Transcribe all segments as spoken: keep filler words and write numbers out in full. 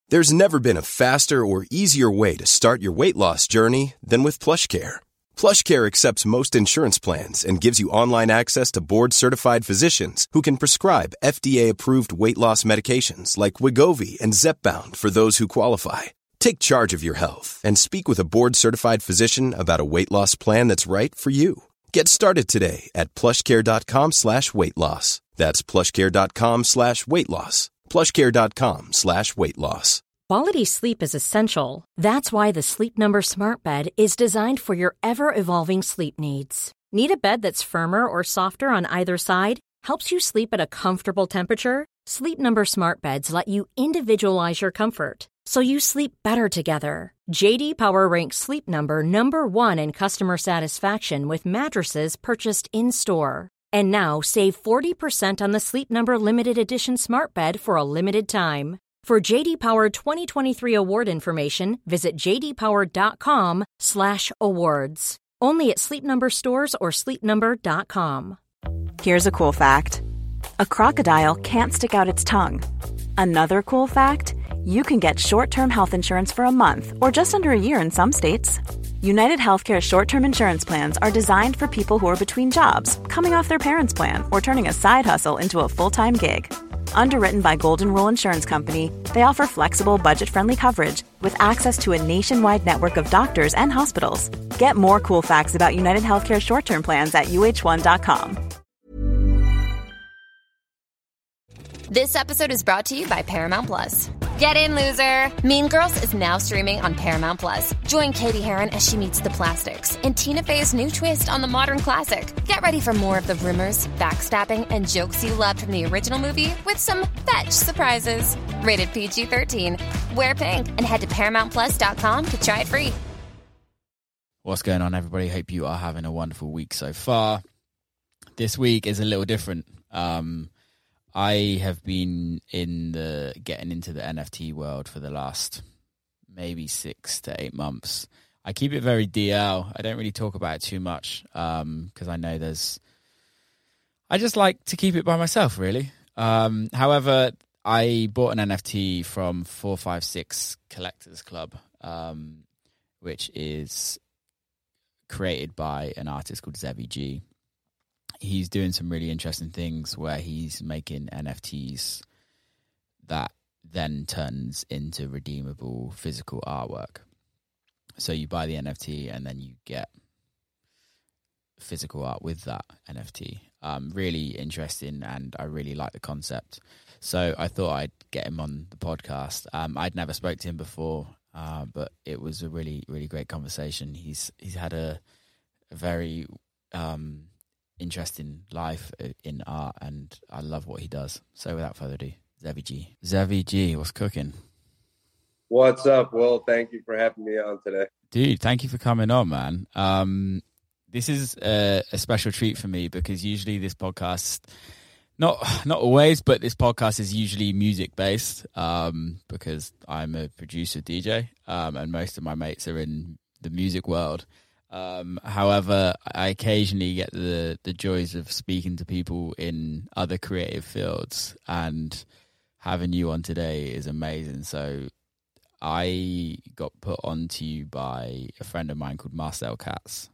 There's never been a faster or easier way to start your weight loss journey than with PlushCare. PlushCare accepts most insurance plans and gives you online access to board-certified physicians who can prescribe F D A-approved weight loss medications like Wegovy and Zepbound for those who qualify. Take charge of your health and speak with a board-certified physician about a weight loss plan that's right for you. Get started today at plushcare.com slash weight loss. That's plushcare.com slash weight loss. plushcare.com slash weight loss. Quality sleep is essential. That's why the Sleep Number Smart Bed is designed for your ever-evolving sleep needs. Need a bed that's firmer or softer on either side? Helps you sleep at a comfortable temperature? Sleep Number Smart Beds let you individualize your comfort, so you sleep better together. J D Power ranks Sleep Number number one in customer satisfaction with mattresses purchased in-store. And now, save forty percent on the Sleep Number Limited Edition Smart Bed for a limited time. For J D Power twenty twenty-three award information, visit jdpower.com slash awards. Only at Sleep Number stores or sleep number dot com. Here's a cool fact. A crocodile can't stick out its tongue. Another cool fact, you can get short-term health insurance for a month or just under a year in some states. United Healthcare short-term insurance plans are designed for people who are between jobs, coming off their parents' plan, or turning a side hustle into a full-time gig. Underwritten by Golden Rule Insurance Company, they offer flexible, budget-friendly coverage with access to a nationwide network of doctors and hospitals. Get more cool facts about United Healthcare short-term plans at U H one dot com. This episode is brought to you by Paramount Plus. Get in, loser! Mean Girls is now streaming on Paramount Plus. Join Katie Heron as she meets the plastics in Tina Fey's new twist on the modern classic. Get ready for more of the rumors, backstabbing, and jokes you loved from the original movie with some fetch surprises. Rated P G thirteen. Wear pink and head to paramount plus dot com to try it free. What's going on, everybody? Hope you are having a wonderful week so far. This week is a little different. Um... I have been in the getting into the N F T world for the last maybe six to eight months. I keep it very D L. I don't really talk about it too much because um, I know there's. I just like to keep it by myself, really. Um, however, I bought an N F T from four five six Collectors Club, um, which is created by an artist called Zevi G. He's doing some really interesting things where he's making N F Ts that then turns into redeemable physical artwork. So you buy the N F T and then you get physical art with that N F T. Um, really interesting, and I really like the concept. So I thought I'd get him on the podcast. Um, I'd never spoke to him before, uh, but it was a really, really great conversation. He's he's had a, a very... Um, interesting life in art, and I love what he does. So without further ado, Zevi G. Zevi G, what's cooking? What's up, Will? Thank you for having me on today. Dude, thank you for coming on, man. Um, this is a, a special treat for me because usually this podcast, not not always, but this podcast is usually music-based um, because I'm a producer, D J, um, and most of my mates are in the music world. Um, however, I occasionally get the, the joys of speaking to people in other creative fields, and having you on today is amazing. So I got put on to you by a friend of mine called Marcel Katz.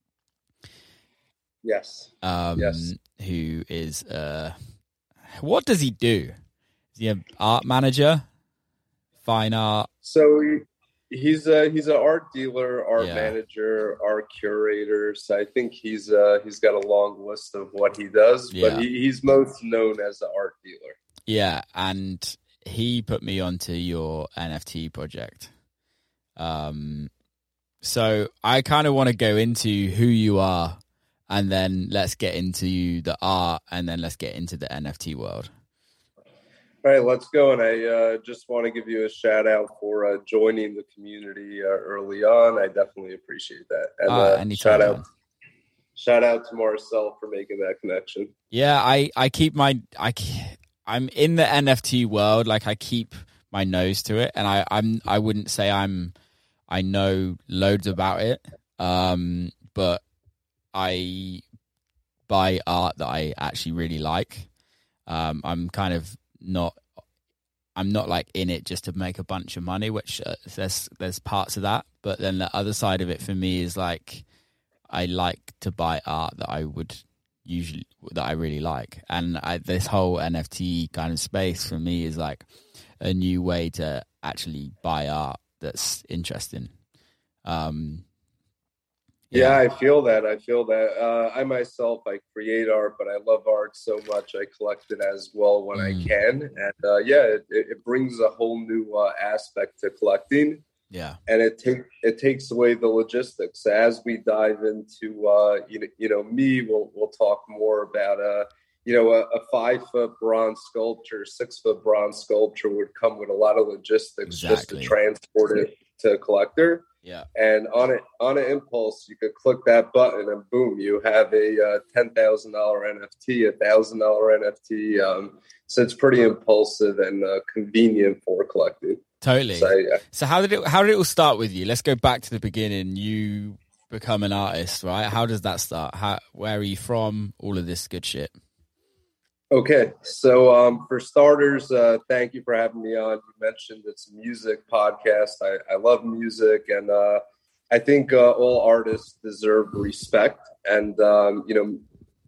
Yes. Um, yes. Who is, uh, what does he do? Is he an art manager? Fine art? So he, He's a he's an art dealer, art yeah. manager, art curator. So I think he's uh he's got a long list of what he does, yeah. but he, he's most known as the art dealer. Yeah, and he put me onto your N F T project. Um, so I kind of want to go into who you are, and then let's get into the art, and then let's get into the N F T world. All right, let's go. And I uh, just want to give you a shout out for uh, joining the community uh, early on. I definitely appreciate that. And uh, uh, shout out, man. shout out to Marcel for making that connection. Yeah, I, I keep my I I'm in the N F T world. Like I keep my nose to it, and I I'm I wouldn't say I'm I know loads about it, um, but I buy art that I actually really like. Um, I'm kind of not I'm not like in it just to make a bunch of money, which uh, there's there's parts of that. But then the other side of it for me is like I like to buy art that I would usually that I really like, and I, this whole N F T kind of space for me is like a new way to actually buy art that's interesting. Um, yeah. yeah, I feel that. I feel that. Uh, I myself, I create art, but I love art so much. I collect it as well when mm. I can, and uh, yeah, it, it brings a whole new uh, aspect to collecting. Yeah, and it take it takes away the logistics. As we dive into, uh, you know, you know, me, we'll we'll talk more about, uh, you know, a, a five foot bronze sculpture, six foot bronze sculpture would come with a lot of logistics exactly. just to transport it to a collector. Yeah, and on it on an impulse, you could click that button and boom, you have a uh, ten thousand dollar N F T, a thousand dollar N F T. Um, so it's pretty impulsive and uh, convenient for collecting. Totally. So, yeah. so how did it how did it all start with you? Let's go back to the beginning. You become an artist, right? How does that start? How where are you from? All of this good shit. Okay, so um, for starters, uh, thank you for having me on. You mentioned it's a music podcast. I, I love music, and uh, I think uh, all artists deserve respect. And um, you know,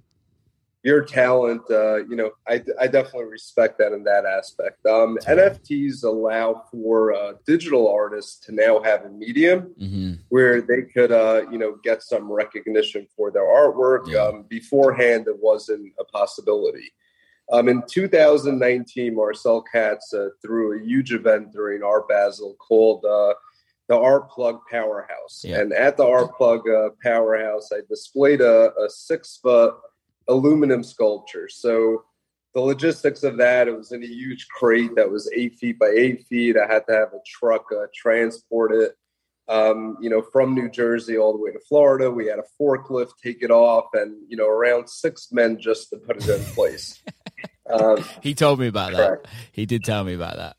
your talent, uh, you know, I, I definitely respect that in that aspect. Um, N F Ts allow for uh, digital artists to now have a medium mm-hmm. where they could, uh, you know, get some recognition for their artwork. Yeah. Um, beforehand, it wasn't a possibility. Um, in two thousand nineteen, Marcel Katz uh, threw a huge event during Art Basel called uh, the Art Plug Powerhouse. Yeah. And at the Art Plug uh, Powerhouse, I displayed a, a six-foot aluminum sculpture. So the logistics of that, it was in a huge crate that was eight feet by eight feet. I had to have a truck uh, transport it, um, you know, from New Jersey all the way to Florida. We had a forklift take it off, and, you know, around six men just to put it in place. Um, he told me about correct. that. He did tell me about that.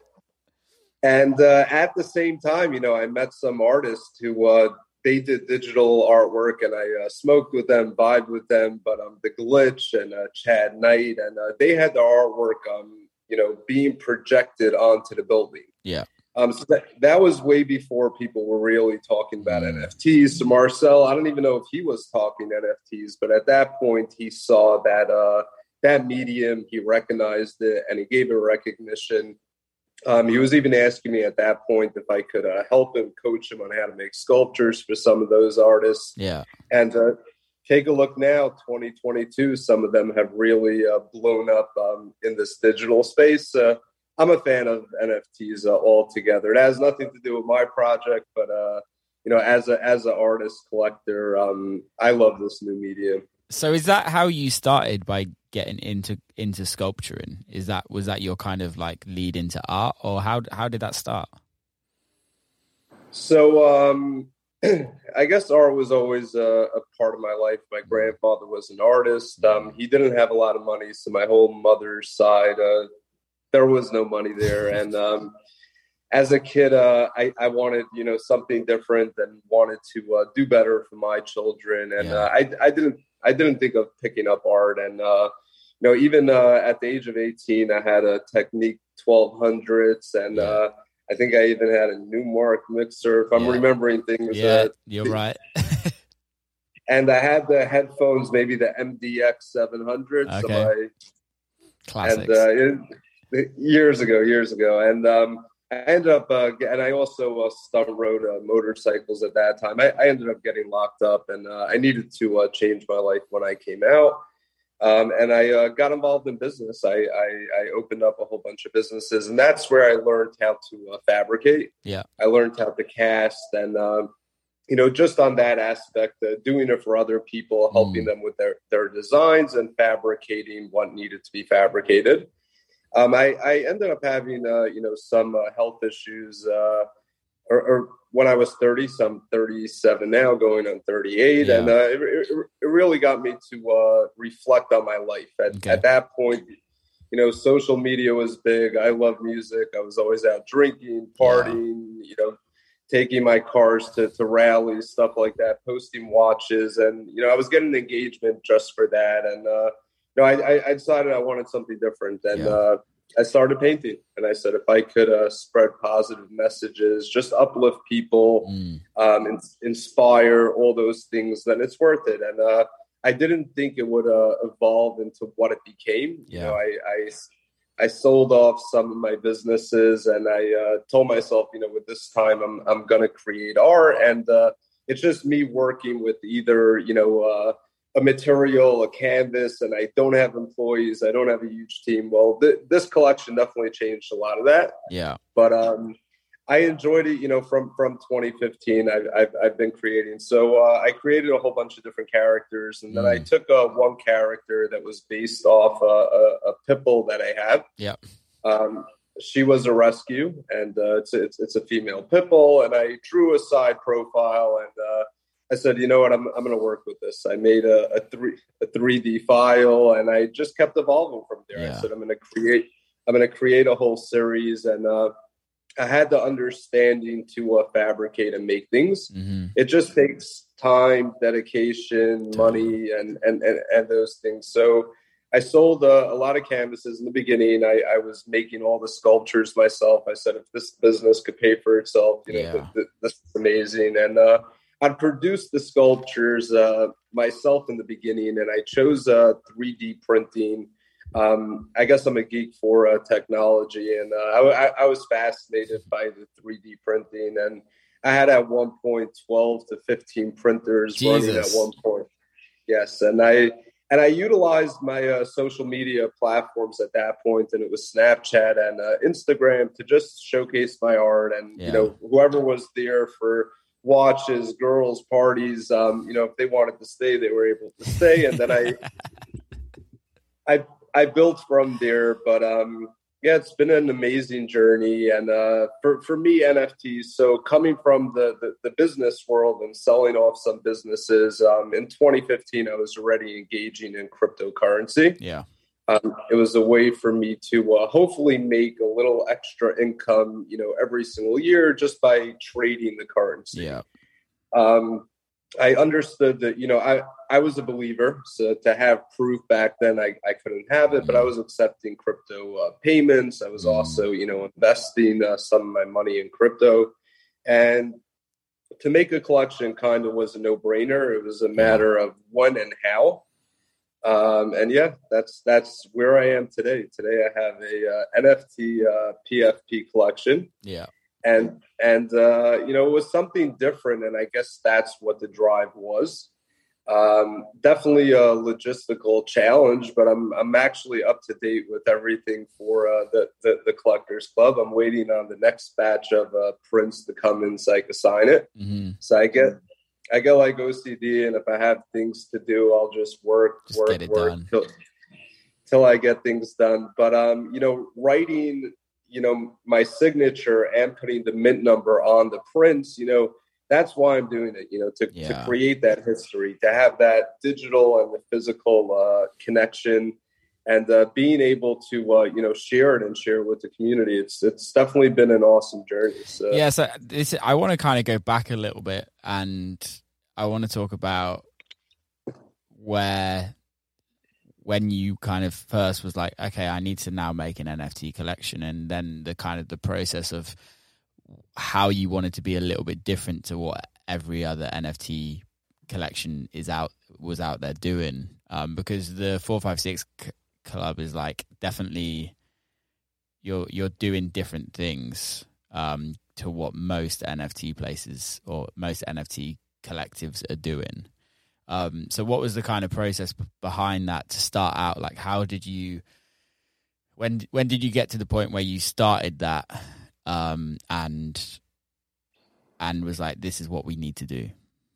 And uh, at the same time, you know, I met some artists who uh, they did digital artwork, and I uh, smoked with them, vibed with them. But um, the Glitch and uh, Chad Knight, and uh, they had the artwork, um, you know, being projected onto the building. Yeah. Um, so that, that was way before people were really talking about N F Ts. So Marcel, I don't even know if he was talking N F Ts, but at that point, he saw that uh, that medium, he recognized it, and he gave it recognition. Um, he was even asking me at that point if I could uh, help him, coach him on how to make sculptures for some of those artists. Yeah. And uh, take a look now, twenty twenty-two, some of them have really uh, blown up um, in this digital space. Uh, I'm a fan of N F Ts uh, altogether. It has nothing to do with my project, but uh, you know, as a as an artist collector, um, I love this new medium. So, is that how you started by getting into into sculpturing? Is that was that your kind of like lead into art, or how how did that start? So, um, I guess art was always a, a part of my life. My grandfather was an artist. Um, he didn't have a lot of money, so my whole mother's side, uh, there was no money there. And um, as a kid, uh, I, I wanted, you know, something different and wanted to uh, do better for my children. And yeah. uh, I, I didn't, I didn't think of picking up art. And uh, you know, even uh, at the age of eighteen, I had a Technique twelve hundreds, and yeah. uh, I think I even had a Newmark mixer. If I'm yeah. remembering things, yeah, uh, you're right. And I had the headphones, maybe the M D X seven hundred. Okay. So I, Classics. And uh, it, years ago, years ago, and um, I ended up, uh, and I also uh, stunt rode uh, motorcycles at that time. I, I ended up getting locked up, and uh, I needed to uh, change my life when I came out. Um, and I uh, got involved in business. I, I, I opened up a whole bunch of businesses, and that's where I learned how to uh, fabricate. Yeah, I learned how to cast, and um, you know, just on that aspect, uh, doing it for other people, helping mm. them with their their designs and fabricating what needed to be fabricated. Um, I, I ended up having, uh, you know, some uh, health issues, uh, or, or when I was thirty, so I'm thirty-seven now, going on thirty-eight. Yeah. And uh, it, it, it really got me to uh, reflect on my life. At, okay. at that point, you know, social media was big. I love music. I was always out drinking, partying, yeah. you know, taking my cars to, to rallies, stuff like that, posting watches. And, you know, I was getting engagement just for that. And, uh, No, I, I decided I wanted something different. And, yeah. uh, I started painting, and I said, if I could uh, spread positive messages, just uplift people, mm. um, in, inspire, all those things, then it's worth it. And uh, I didn't think it would uh, evolve into what it became. Yeah. You know, I, I I sold off some of my businesses, and I uh, told myself, you know, with this time, I'm I'm going to create art, and uh, it's just me working with either, you know, uh, a material, a canvas, and I don't have employees. I don't have a huge team. Well, th- this collection definitely changed a lot of that. Yeah. But um, I enjoyed it, you know, from, from twenty fifteen, I've, I've, I've been creating. So uh, I created a whole bunch of different characters. And then mm. I took uh, one character that was based off uh, a, a pit bull that I have. Yeah. Um, she was a rescue, and uh, it's, it's, it's a female pit bull. And I drew a side profile, and uh, I said, you know what, I'm I'm going to work with this. I made a, a three a three D file, and I just kept evolving from there. Yeah. I said, I'm going to create I'm going to create a whole series, and uh, I had the understanding to uh, fabricate and make things. Mm-hmm. It just takes time, dedication, money, and and and, and those things. So I sold uh, a lot of canvases in the beginning. I, I was making all the sculptures myself. I said, if this business could pay for itself, you know, yeah. th- th- this is amazing. And uh, I'd produced the sculptures uh, myself in the beginning, and I chose uh, three D printing. Um, I guess I'm a geek for uh, technology, and uh, I, I was fascinated by the three D printing. And I had at one point twelve to fifteen printers Jesus. running at one point. Yes, and I and I utilized my uh, social media platforms at that point, and it was Snapchat and uh, Instagram, to just showcase my art. And yeah. you know, whoever was there for watches, girls, parties, um, you know, if they wanted to stay, they were able to stay. And then I, I, I built from there. But um, yeah, it's been an amazing journey. And uh, for for me, N F Ts. So coming from the the, the business world and selling off some businesses, um, in twenty fifteen, I was already engaging in cryptocurrency. Yeah. Um, it was a way for me to uh, hopefully make a little extra income, you know, every single year just by trading the currency. Yeah. Um, I understood that, you know, I, I was a believer. So to have proof back then, I, I couldn't have it, mm. but I was accepting crypto uh, payments. I was mm. also, you know, investing uh, some of my money in crypto. And to make a collection kind of was a no-brainer. It was a matter of when and how. Um, and yeah, that's that's where I am today. Today I have a uh, N F T uh, P F P collection. Yeah, and and uh, you know, it was something different, and I guess that's what the drive was. Um, definitely a logistical challenge, but I'm I'm actually up to date with everything for uh, the, the the Collectors Club. I'm waiting on the next batch of uh, prints to come in so I can sign it. Mm-hmm. So I get. I get like O C D, and if I have things to do, I'll just work, just work, get it work done. till, till I get things done. But, um, you know, writing, you know, my signature and putting the mint number on the prints, you know, that's why I'm doing it, you know, to, yeah. to create that history, to have that digital and the physical uh, connection, and uh, being able to, uh, you know, share it and share it with the community. It's it's definitely been an awesome journey. So. Yeah, so this, I want to kind of go back a little bit, and I want to talk about where, when you kind of first was like, okay, I need to now make an N F T collection, and then the kind of the process of how you wanted to be a little bit different to what every other N F T collection is out was out there doing, um, because the four five six Club is like definitely you're you're doing different things um, to what most N F T places or most N F T collectives are doing. Um, so what was the kind of process behind that to start out? Like, how did you when when did you get to the point where you started that um, and and was like, this is what we need to do?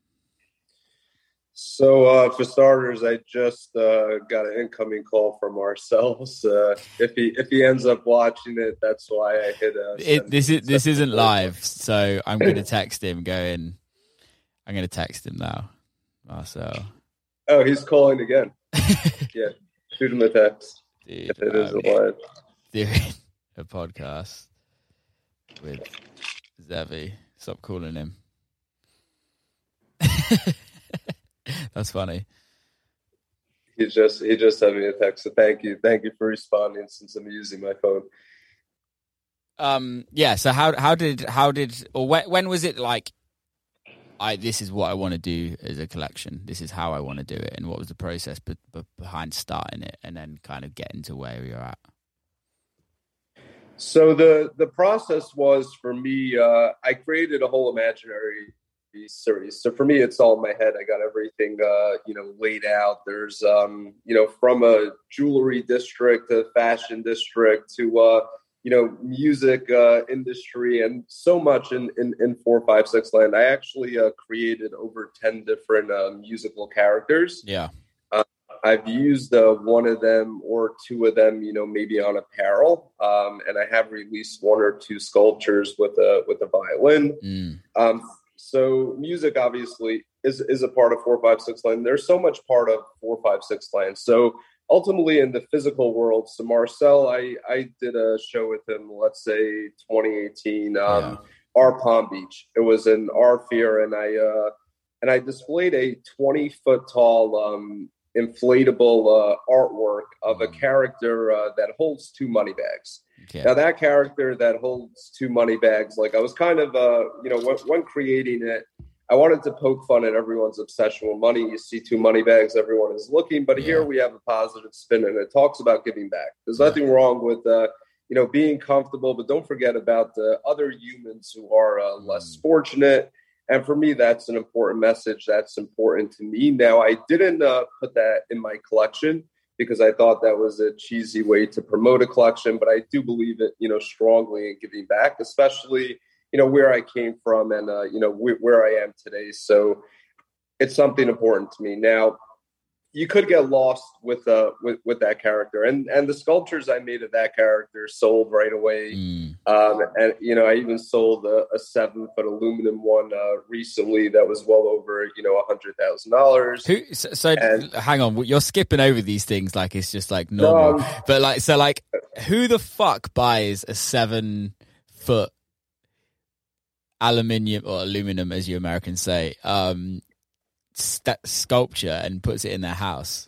So, uh, for starters, I just uh, got an incoming call from ourselves. Uh, if he if he ends up watching it, that's why I hit. Uh, it, this is this isn't live, so I'm going to text him. Going, I'm going to text him now, Marcel. Oh, he's calling again. Yeah, shoot him a text. Dude, if it is live. Doing a podcast with Zevi. Stop calling him. That's funny. he just he just sent me a text. So thank you, thank you for responding. Since I'm using my phone. Um. Yeah. So how how did how did or when when was it like? I this is what I want to do as a collection. This is how I want to do it, and what was the process be, be, behind starting it, and then kind of getting to where you're at. So the the process was for me. Uh, I created a whole imaginary series. So for me, it's all in my head. I got everything, uh, you know, laid out. There's, um, you know, from a jewelry district to fashion district to, uh, you know, music uh, industry, and so much in, in, in four, five, six land. I actually uh, created over ten different uh, musical characters. Yeah. Uh, I've used uh, one of them or two of them, you know, maybe on apparel. Um, and I have released one or two sculptures with a, with a violin. Mm. Um, so music obviously is, is a part of four, five, six land. There's so much part of four, five, six land. So ultimately, in the physical world, so Marcel, I, I did a show with him, let's say twenty eighteen, um, yeah. our Palm Beach. It was in our Fear, and I uh, and I displayed a twenty foot tall um, inflatable uh, artwork of a character uh, that holds two money bags. Okay. Now, that character that holds two money bags, like I was kind of, uh, you know, when, when creating it, I wanted to poke fun at everyone's obsession with money. You see two money bags, everyone is looking. But yeah. Here we have a positive spin, and it talks about giving back. There's yeah. nothing wrong with, uh, you know, being comfortable, but don't forget about the other humans who are uh, less mm. fortunate. And for me, that's an important message. That's important to me. Now, I didn't uh, put that in my collection because I thought that was a cheesy way to promote a collection. But I do believe it, you know, strongly in giving back, especially you know, where I came from and, uh, you know, wh- where I am today. So it's something important to me. Now, you could get lost with uh with, with that character. And and the sculptures I made of that character sold right away. Mm. Um, and, you know, I even sold a, a seven-foot aluminum one uh, recently that was well over, you know, one hundred thousand dollars. Who, so, so and, hang on, you're skipping over these things like it's just like normal. No, um, but like, so like, who the fuck buys a seven-foot aluminium or aluminum, as you Americans say, um, st- sculpture and puts it in their house?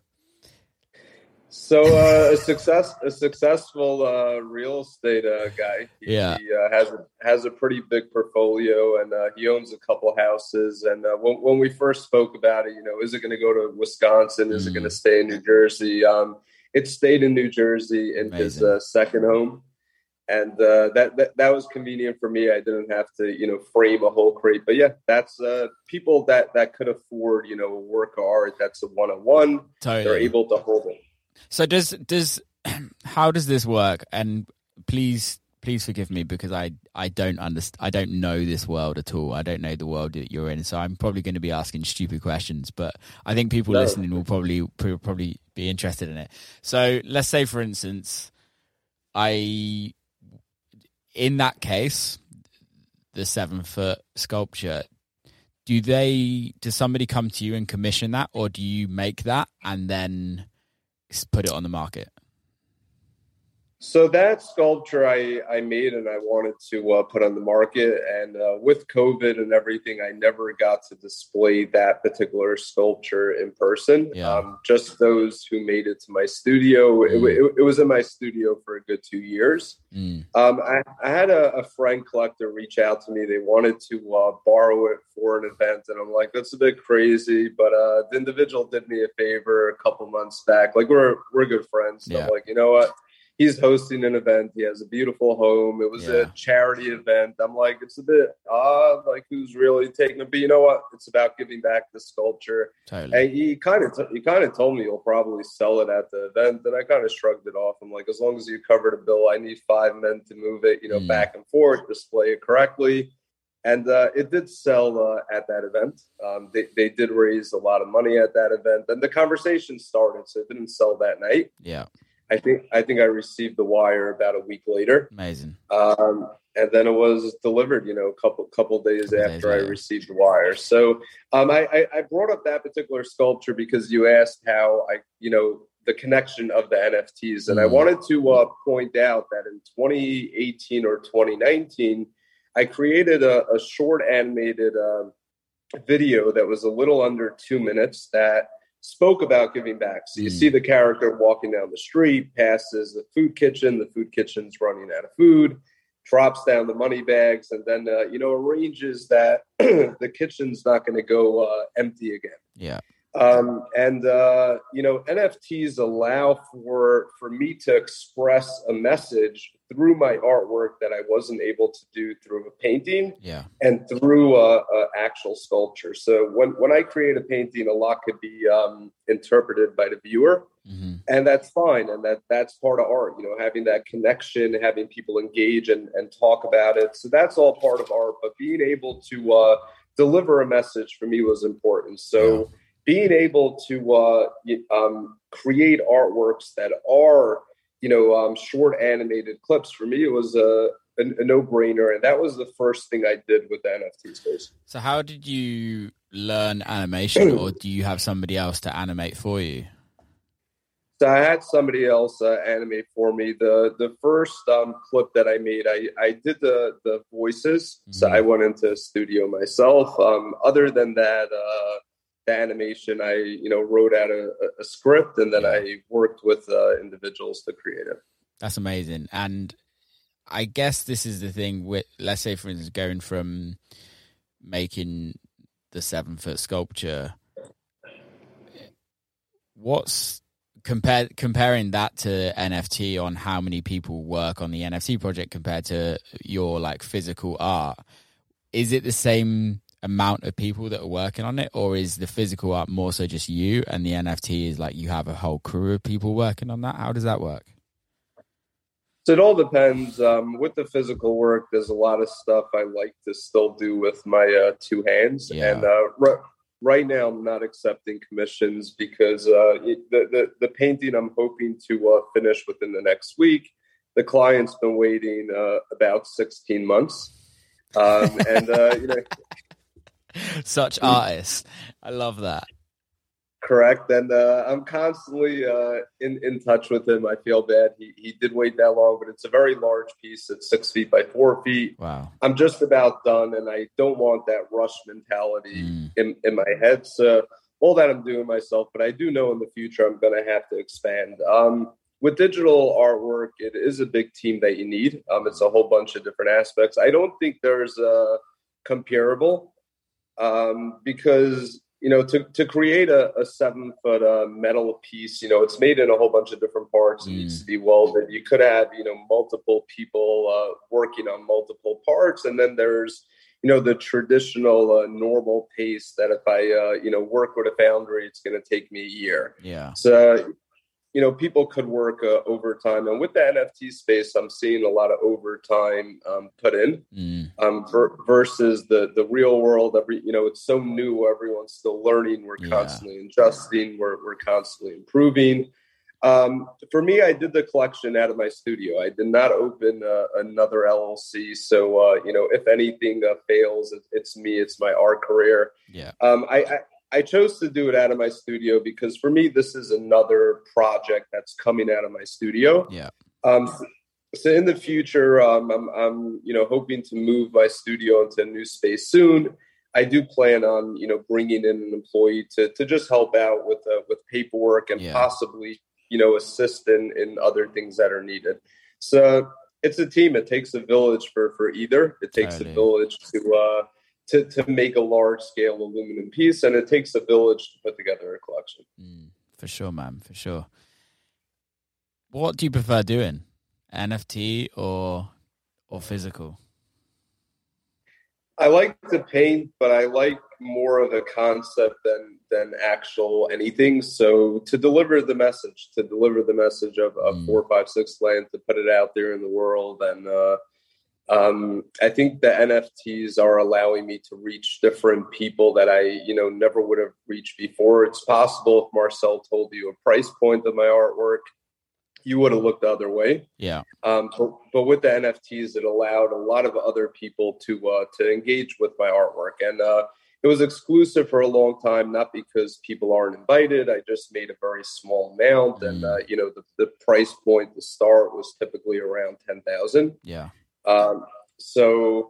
So uh, a success, a successful uh, real estate uh, guy. He, yeah, he uh, has a, has a pretty big portfolio, and uh, he owns a couple houses. And uh, when, when we first spoke about it, you know, is it going to go to Wisconsin? Is mm. it going to stay in New Jersey? Um, it stayed in New Jersey in Amazing. his uh, second home. And uh, that, that that was convenient for me. I didn't have to, you know, frame a whole crate. But yeah, that's uh, people that, that could afford, you know, a work of art. That's a one-on-one. Totally. They're able to hold it. So does does how does this work? And please please forgive me because I I don't understand. I don't know this world at all. I don't know the world that you're in. So I'm probably going to be asking stupid questions. But I think people no. listening will probably probably be interested in it. So let's say, for instance, I. In that case, the seven foot sculpture, do they, does somebody come to you and commission that, or do you make that and then put it on the market? So that sculpture I, I made and I wanted to uh, put on the market. And uh, with COVID and everything, I never got to display that particular sculpture in person. Yeah. Um, just those who made it to my studio. Mm. It, it, it was in my studio for a good two years. Mm. Um, I, I had a, a friend collector reach out to me. They wanted to uh, borrow it for an event. And I'm like, that's a bit crazy. But uh, the individual did me a favor a couple months back. Like, we're, we're good friends. So yeah. I'm like, you know what? He's hosting an event. He has a beautiful home. It was yeah. a charity event. I'm like, it's a bit odd. Like, who's really taking it? But you know what? It's about giving back the sculpture. Totally. And he kind of t- he kind of told me he'll probably sell it at the event. And I kind of shrugged it off. I'm like, as long as you covered a bill, I need five men to move it, you know, mm. back and forth, display it correctly. And uh, it did sell uh, at that event. Um, they, they did raise a lot of money at that event. And the conversation started, so it didn't sell that night. Yeah. I think I think I received the wire about a week later. Amazing. Um, and then it was delivered, you know, a couple couple days couple after days I received the wire. So um, I, I brought up that particular sculpture because you asked how I, you know, the connection of the N F Ts. And mm. I wanted to uh, point out that in twenty eighteen or twenty nineteen, I created a, a short animated uh, video that was a little under two minutes that spoke about giving back. So you mm. see the character walking down the street, passes the food kitchen, the food kitchen's running out of food, drops down the money bags, and then, uh, you know, arranges that the kitchen's not going to go uh, empty again. Yeah. Um, and, uh, you know, N F Ts allow for, for me to express a message through my artwork that I wasn't able to do through a painting yeah. and through a, a actual sculpture. So when, when I create a painting, a lot could be um, interpreted by the viewer, mm-hmm. and that's fine. And that that's part of art, you know, having that connection, having people engage and, and talk about it. So that's all part of art, but being able to uh, deliver a message for me was important. So yeah. being able to uh, um, create artworks that are, you know, um, short animated clips, for me, it was a, a, a no-brainer. And that was the first thing I did with the N F T space. So how did you learn animation, or do you have somebody else to animate for you? So I had somebody else uh, animate for me. The the first um, clip that I made, I, I did the, the voices. Mm-hmm. So I went into a studio myself. Um, other than that, uh, the animation, I, you know, wrote out a, a script, and then yeah. I worked with uh, individuals to create it. That's amazing. And I guess this is the thing with, let's say, for instance, going from making the seven foot sculpture, what's compare, comparing that to N F T on how many people work on the N F T project compared to your like physical art? Is it the same amount of people that are working on it, or is the physical art more so just you, and the N F T is like you have a whole crew of people working on that? How does that work? So it all depends. Um, with the physical work, there's a lot of stuff I like to still do with my uh, two hands. Yeah. And uh, r- right now I'm not accepting commissions because uh, the, the, the painting I'm hoping to uh, finish within the next week, the client's been waiting uh, about sixteen months. Um, and, uh, you know, such artists. I love that. Correct. And uh, I'm constantly uh, in, in touch with him. I feel bad. He he did wait that long, but it's a very large piece. It's six feet by four feet. Wow. I'm just about done, and I don't want that rush mentality mm. in, in my head. So all that I'm doing myself, but I do know in the future I'm going to have to expand. Um, with digital artwork, it is a big team that you need. Um, it's a whole bunch of different aspects. I don't think there's a comparable. Um, because, you know, to, to create a, a seven foot uh, metal piece, you know, it's made in a whole bunch of different parts. It mm. needs to be welded. You could have, you know, multiple people uh, working on multiple parts. And then there's, you know, the traditional uh, normal pace that if I, uh, you know, work with a foundry, it's going to take me a year. Yeah. So, you know, people could work uh, overtime. And with the N F T space, I'm seeing a lot of overtime um, put in mm. um, ver- versus the, the real world. Every, you know, it's so new. Everyone's still learning. We're yeah. constantly adjusting. We're, we're constantly improving. Um, for me, I did the collection out of my studio. I did not open uh, another L L C. So, uh, you know, if anything uh, fails, it's me. It's my art career. Yeah. Um, I, I I chose to do it out of my studio because for me, this is another project that's coming out of my studio. Yeah. Um, so in the future, um, I'm, I'm, you know, hoping to move my studio into a new space soon. I do plan on, you know, bringing in an employee to to just help out with uh, with paperwork and yeah. possibly, you know, assist in, in other things that are needed. So it's a team. It takes a village for, for either. It takes totally. a village to, uh, to, to make a large scale aluminum piece. And it takes a village to put together a collection. Mm, for sure, man. For sure. What do you prefer doing? N F T or, or physical? I like to paint, but I like more of a concept than than actual anything. So to deliver the message, to deliver the message of, of mm. four, five, six land, to put it out there in the world. And uh, um, I think the N F Ts are allowing me to reach different people that I, you know, never would have reached before. It's possible if Marcel told you a price point of my artwork, you would have looked the other way. Yeah. Um, but, but with the N F Ts, it allowed a lot of other people to uh, to engage with my artwork. And uh, it was exclusive for a long time, not because people aren't invited. I just made a very small amount. Mm. And, uh, you know, the, the price point to start was typically around ten thousand dollars. Yeah. Um, so,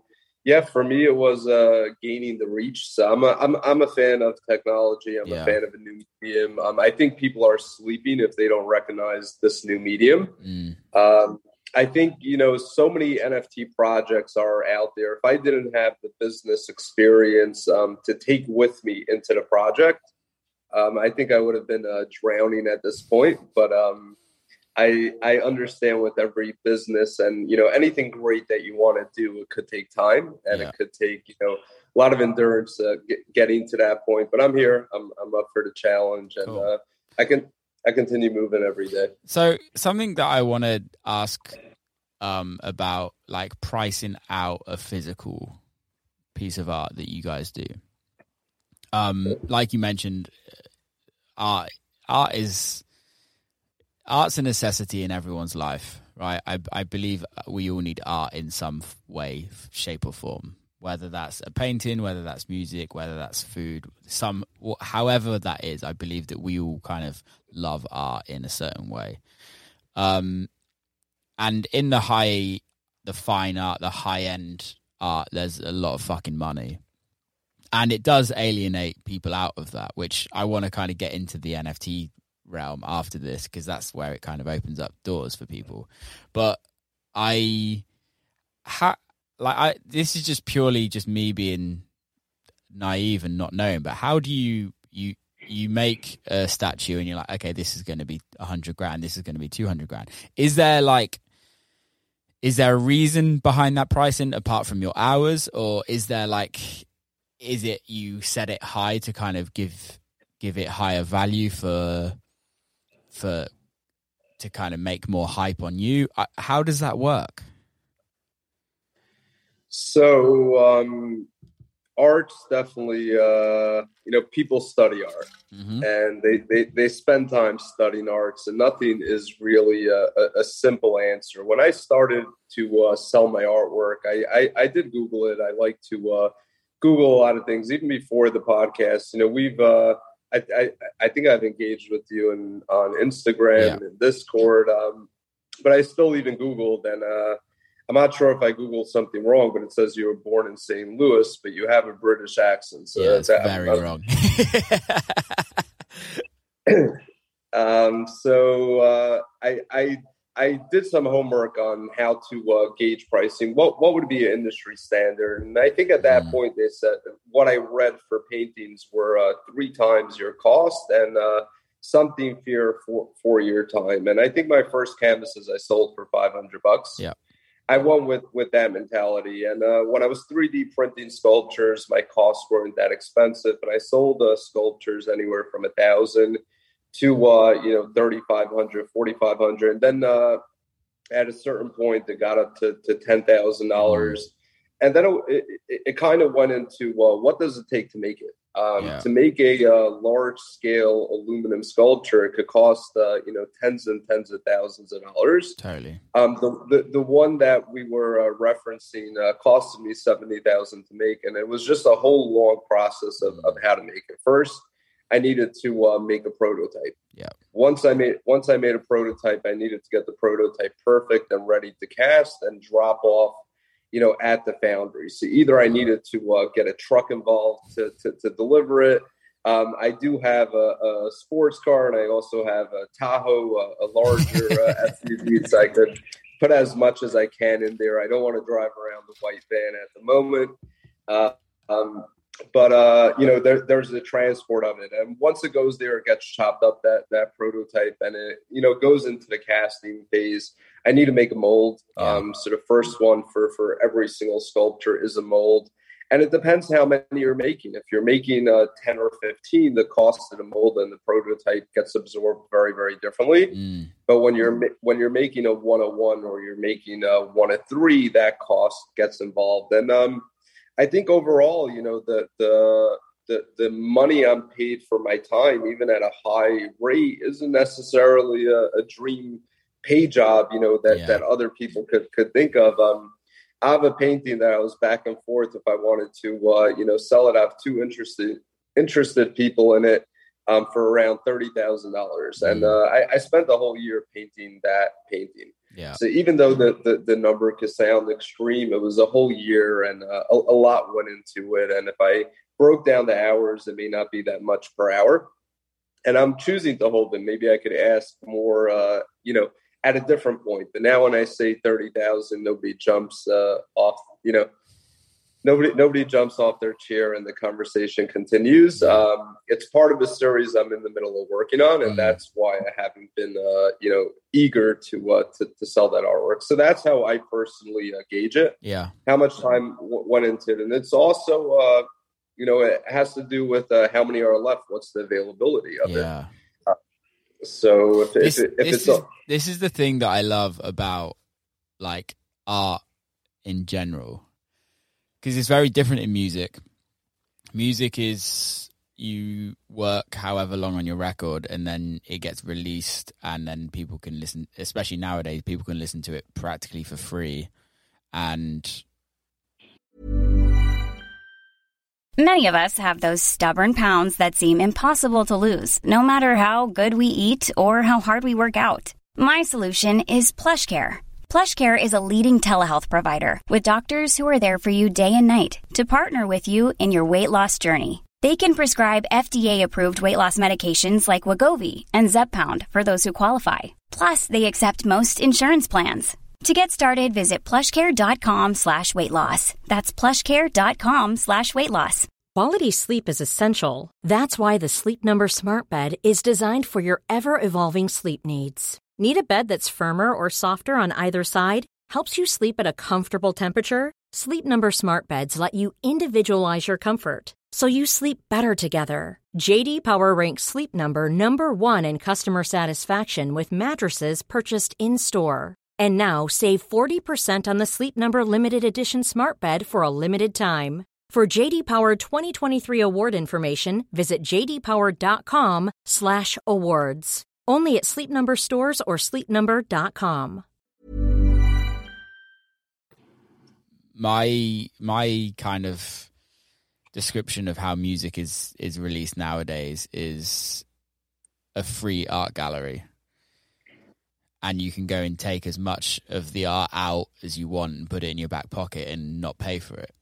Yeah, for me, it was uh, gaining the reach. So I'm a, I'm, I'm a fan of technology. I'm Yeah. a fan of a new medium. Um, I think people are sleeping if they don't recognize this new medium. Mm. Um, I think, you know, so many N F T projects are out there. If I didn't have the business experience um, to take with me into the project, um, I think I would have been uh, drowning at this point. But um, I I understand with every business and, you know, anything great that you want to do, it could take time and Yeah. it could take, you know, a lot of endurance uh, get, getting to that point. But I'm here. I'm I'm up for the challenge, and Cool. uh, I can I continue moving every day. So something that I want to ask um, about, like pricing out a physical piece of art that you guys do. Um, like you mentioned, art art is art's a necessity in everyone's life, right? I I believe we all need art in some way, shape, or form. Whether that's a painting, whether that's music, whether that's food, some however that is, I believe that we all kind of love art in a certain way. Um, and in the high, the fine art, the high end art, there's a lot of fucking money. And it does alienate people out of that, which I want to kind of get into the N F T realm after this, because that's where it kind of opens up doors for people. But I, ha, like, I this is just purely just me being naive and not knowing. But how do you you you make a statue and you're like, okay, this is going to be a hundred grand, this is going to be two hundred grand? Is there like, is there a reason behind that pricing apart from your hours, or is there like, is it you set it high to kind of give give it higher value for for to kind of make more hype on you? How does that work? So um, art's definitely, uh, you know, people study art, Mm-hmm. and they, they, they spend time studying arts, and nothing is really a, a, a simple answer. When I started to uh, sell my artwork, I, I, I did Google it. I like to uh, Google a lot of things, even before the podcast. You know, we've, uh, I, I, I think I've engaged with you in, on Instagram Yeah. and Discord, um, but I still even Googled, and uh, I'm not sure if I Googled something wrong, but it says you were born in Saint Louis, but you have a British accent. So Yeah, it's that, very I'm, wrong. um, so uh, I, I I did some homework on how to uh, gauge pricing. What what would be an industry standard? And I think at that Mm. point they said what I read for paintings were uh, three times your cost and uh, something for your four, four year time. And I think my first canvases I sold for five hundred bucks. Yeah. I went with, with that mentality. And uh, when I was three D printing sculptures, my costs weren't that expensive, but I sold uh, sculptures anywhere from a thousand to, uh, you know, thirty-five hundred, forty-five hundred. And then uh, at a certain point, it got up to, to ten thousand dollars. And then it, it, it kind of went into, well, what does it take to make it? Um, Yeah. To make a uh, large-scale aluminum sculpture, it could cost, uh, you know, tens and tens of thousands of dollars. Totally. Um, the, the the one that we were uh, referencing uh, costed me seventy thousand to make, and it was just a whole long process of, of how to make it. First, I needed to uh, make a prototype. Yeah. Once I made once I made a prototype, I needed to get the prototype perfect and ready to cast and drop off, you know, at the foundry. So either I needed to uh, get a truck involved to to, to deliver it. Um, I do have a, a sports car, and I also have a Tahoe, a, a larger uh, S U V, so I could put as much as I can in there. I don't want to drive around the white van at the moment. Uh, um, but, uh, you know, there, there's the transport of it. And once it goes there, it gets chopped up, that that prototype, and it, you know, goes into the casting phase. I need to make a mold. Yeah. Um, so the first one for, for every single sculpture is a mold. And it depends how many you're making. If you're making uh, ten or fifteen, the cost of the mold and the prototype gets absorbed very, very differently. Mm. But when you're when you're making a one oh one or you're making a one oh three, that cost gets involved. And um, I think overall, you know, the the the the money I'm paid for my time, even at a high rate, isn't necessarily a, a dream pay job, you know, that, Yeah. that other people could could think of. Um, I have a painting that I was back and forth if I wanted to, uh, you know, sell it. I have two interested interested people in it um, for around thirty thousand dollars, and uh, I, I spent the whole year painting that painting. Yeah. So even though the, the, the number could sound extreme, it was a whole year and uh, a, a lot went into it. And if I broke down the hours, it may not be that much per hour. And I'm choosing to hold them. Maybe I could ask more, uh, you know, at a different point. But now when I say thirty thousand, nobody jumps uh, off, you know, nobody nobody jumps off their chair and the conversation continues. Um, it's part of a series I'm in the middle of working on, and mm. that's why I haven't been, uh, you know, eager to, uh, to to sell that artwork. So that's how I personally uh, gauge it. Yeah. How much time w- went into it. And it's also, uh, you know, it has to do with uh, how many are left. What's the availability of yeah. it? Uh, so if, this, if, if this it's... Is, a, this is the thing that I love about, like, art in general. Because it's very different in music. Music is you work however long on your record and then it gets released and then people can listen, especially nowadays, people can listen to it practically for free. And many of us have those stubborn pounds that seem impossible to lose, no matter how good we eat or how hard we work out. My solution is PlushCare. PlushCare is a leading telehealth provider with doctors who are there for you day and night to partner with you in your weight loss journey. They can prescribe F D A-approved weight loss medications like Wegovy and Zepbound for those who qualify. Plus, they accept most insurance plans. To get started, visit plushcare.com slash weight loss. That's plushcare.com slash weight loss. Quality sleep is essential. That's why the Sleep Number Smart Bed is designed for your ever-evolving sleep needs. Need a bed that's firmer or softer on either side? Helps you sleep at a comfortable temperature? Sleep Number Smart Beds let you individualize your comfort, so you sleep better together. J D Power ranks Sleep Number number one in customer satisfaction with mattresses purchased in-store. And now, save forty percent on the Sleep Number Limited Edition Smart Bed for a limited time. For J D Power twenty twenty-three award information, visit jdpower.com slash awards. Only at Sleep Number stores or sleep number dot com. My my kind of description of how music is, is released nowadays is a free art gallery. And you can go and take as much of the art out as you want and put it in your back pocket and not pay for it.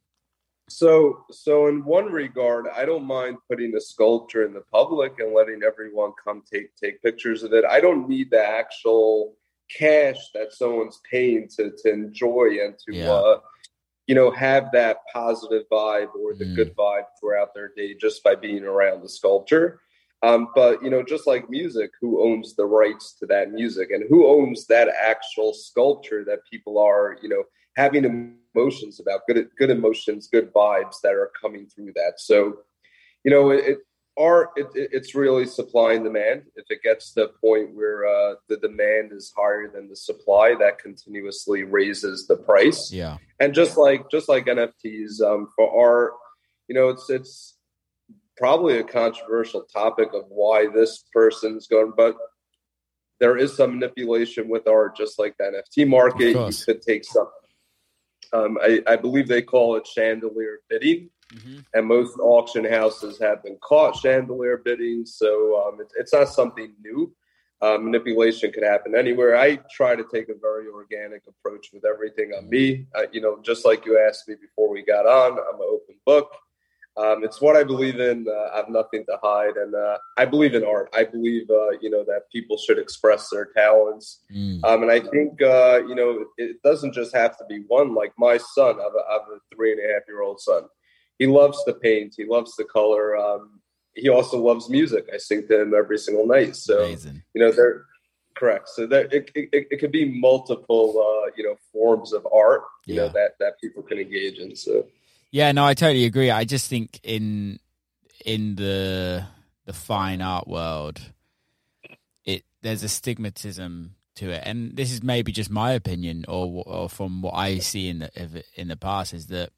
So, so in one regard, I don't mind putting a sculpture in the public and letting everyone come take take pictures of it. I don't need the actual cash that someone's paying to to enjoy and to, yeah. uh, you know, have that positive vibe or the mm. good vibe throughout their day just by being around the sculpture. Um, but, you know, just like music, who owns the rights to that music and who owns that actual sculpture that people are, you know, having emotions about, good good emotions, good vibes that are coming through that. So, you know, it, art, it, it's really supply and demand. If it gets to the point where uh, the demand is higher than the supply, that continuously raises the price. Yeah. And just like just like N F Ts um, for art, you know, it's it's probably a controversial topic of why this person's going, but there is some manipulation with art, just like the N F T market. You could take some. Um, I, I believe they call it chandelier bidding, mm-hmm. and most auction houses have been caught chandelier bidding. So um, it, it's not something new. Uh, manipulation could happen anywhere. I try to take a very organic approach with everything on me. Uh, you know, just like you asked me before we got on, I'm an open book. Um, it's what I believe in. Uh, I have nothing to hide. And uh, I believe in art. I believe, uh, you know, that people should express their talents. Mm. Um, and I think, uh, you know, it doesn't just have to be one. Like my son, I have a, I have a three and a half year old son. He loves to paint. He loves to color. Um, he also loves music. I sing to him every single night. So, Amazing. you know, they're correct. So there, it, it, it could be multiple, uh, you know, forms of art, you yeah. know, that, that people can engage in. So. Yeah, no, I totally agree. I just think in in the the fine art world, it there's a stigmatism to it, and this is maybe just my opinion, or or from what I see in the in the past, is that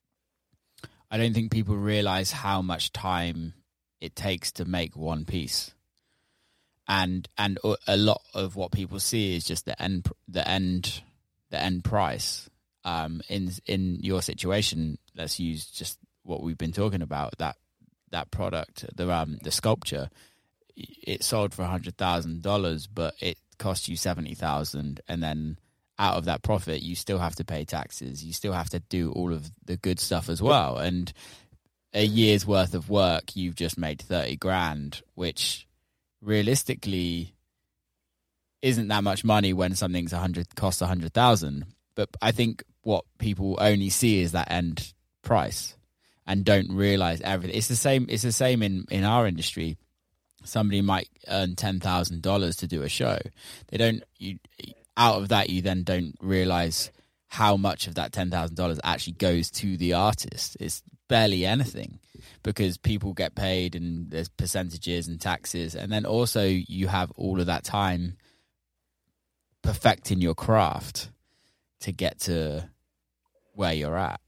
I don't think people realize how much time it takes to make one piece, and and a lot of what people see is just the end the end the end price. Um, in in your situation, let's use just what we've been talking about, that that product, the um, the sculpture. It sold for a hundred thousand dollars, but it cost you seventy thousand, and then out of that profit, you still have to pay taxes. You still have to do all of the good stuff as well. And a year's worth of work, you've just made thirty grand, which realistically isn't that much money when something's a hundred costs a hundred thousand. But I think what people only see is that end price and don't realize everything. It's the same. It's the same in, in our industry. Somebody might earn ten thousand dollars to do a show. They don't. You out of that, you then don't realize how much of that ten thousand dollars actually goes to the artist. It's barely anything, because people get paid and there's percentages and taxes, and then also you have all of that time perfecting your craft to get to where you're at.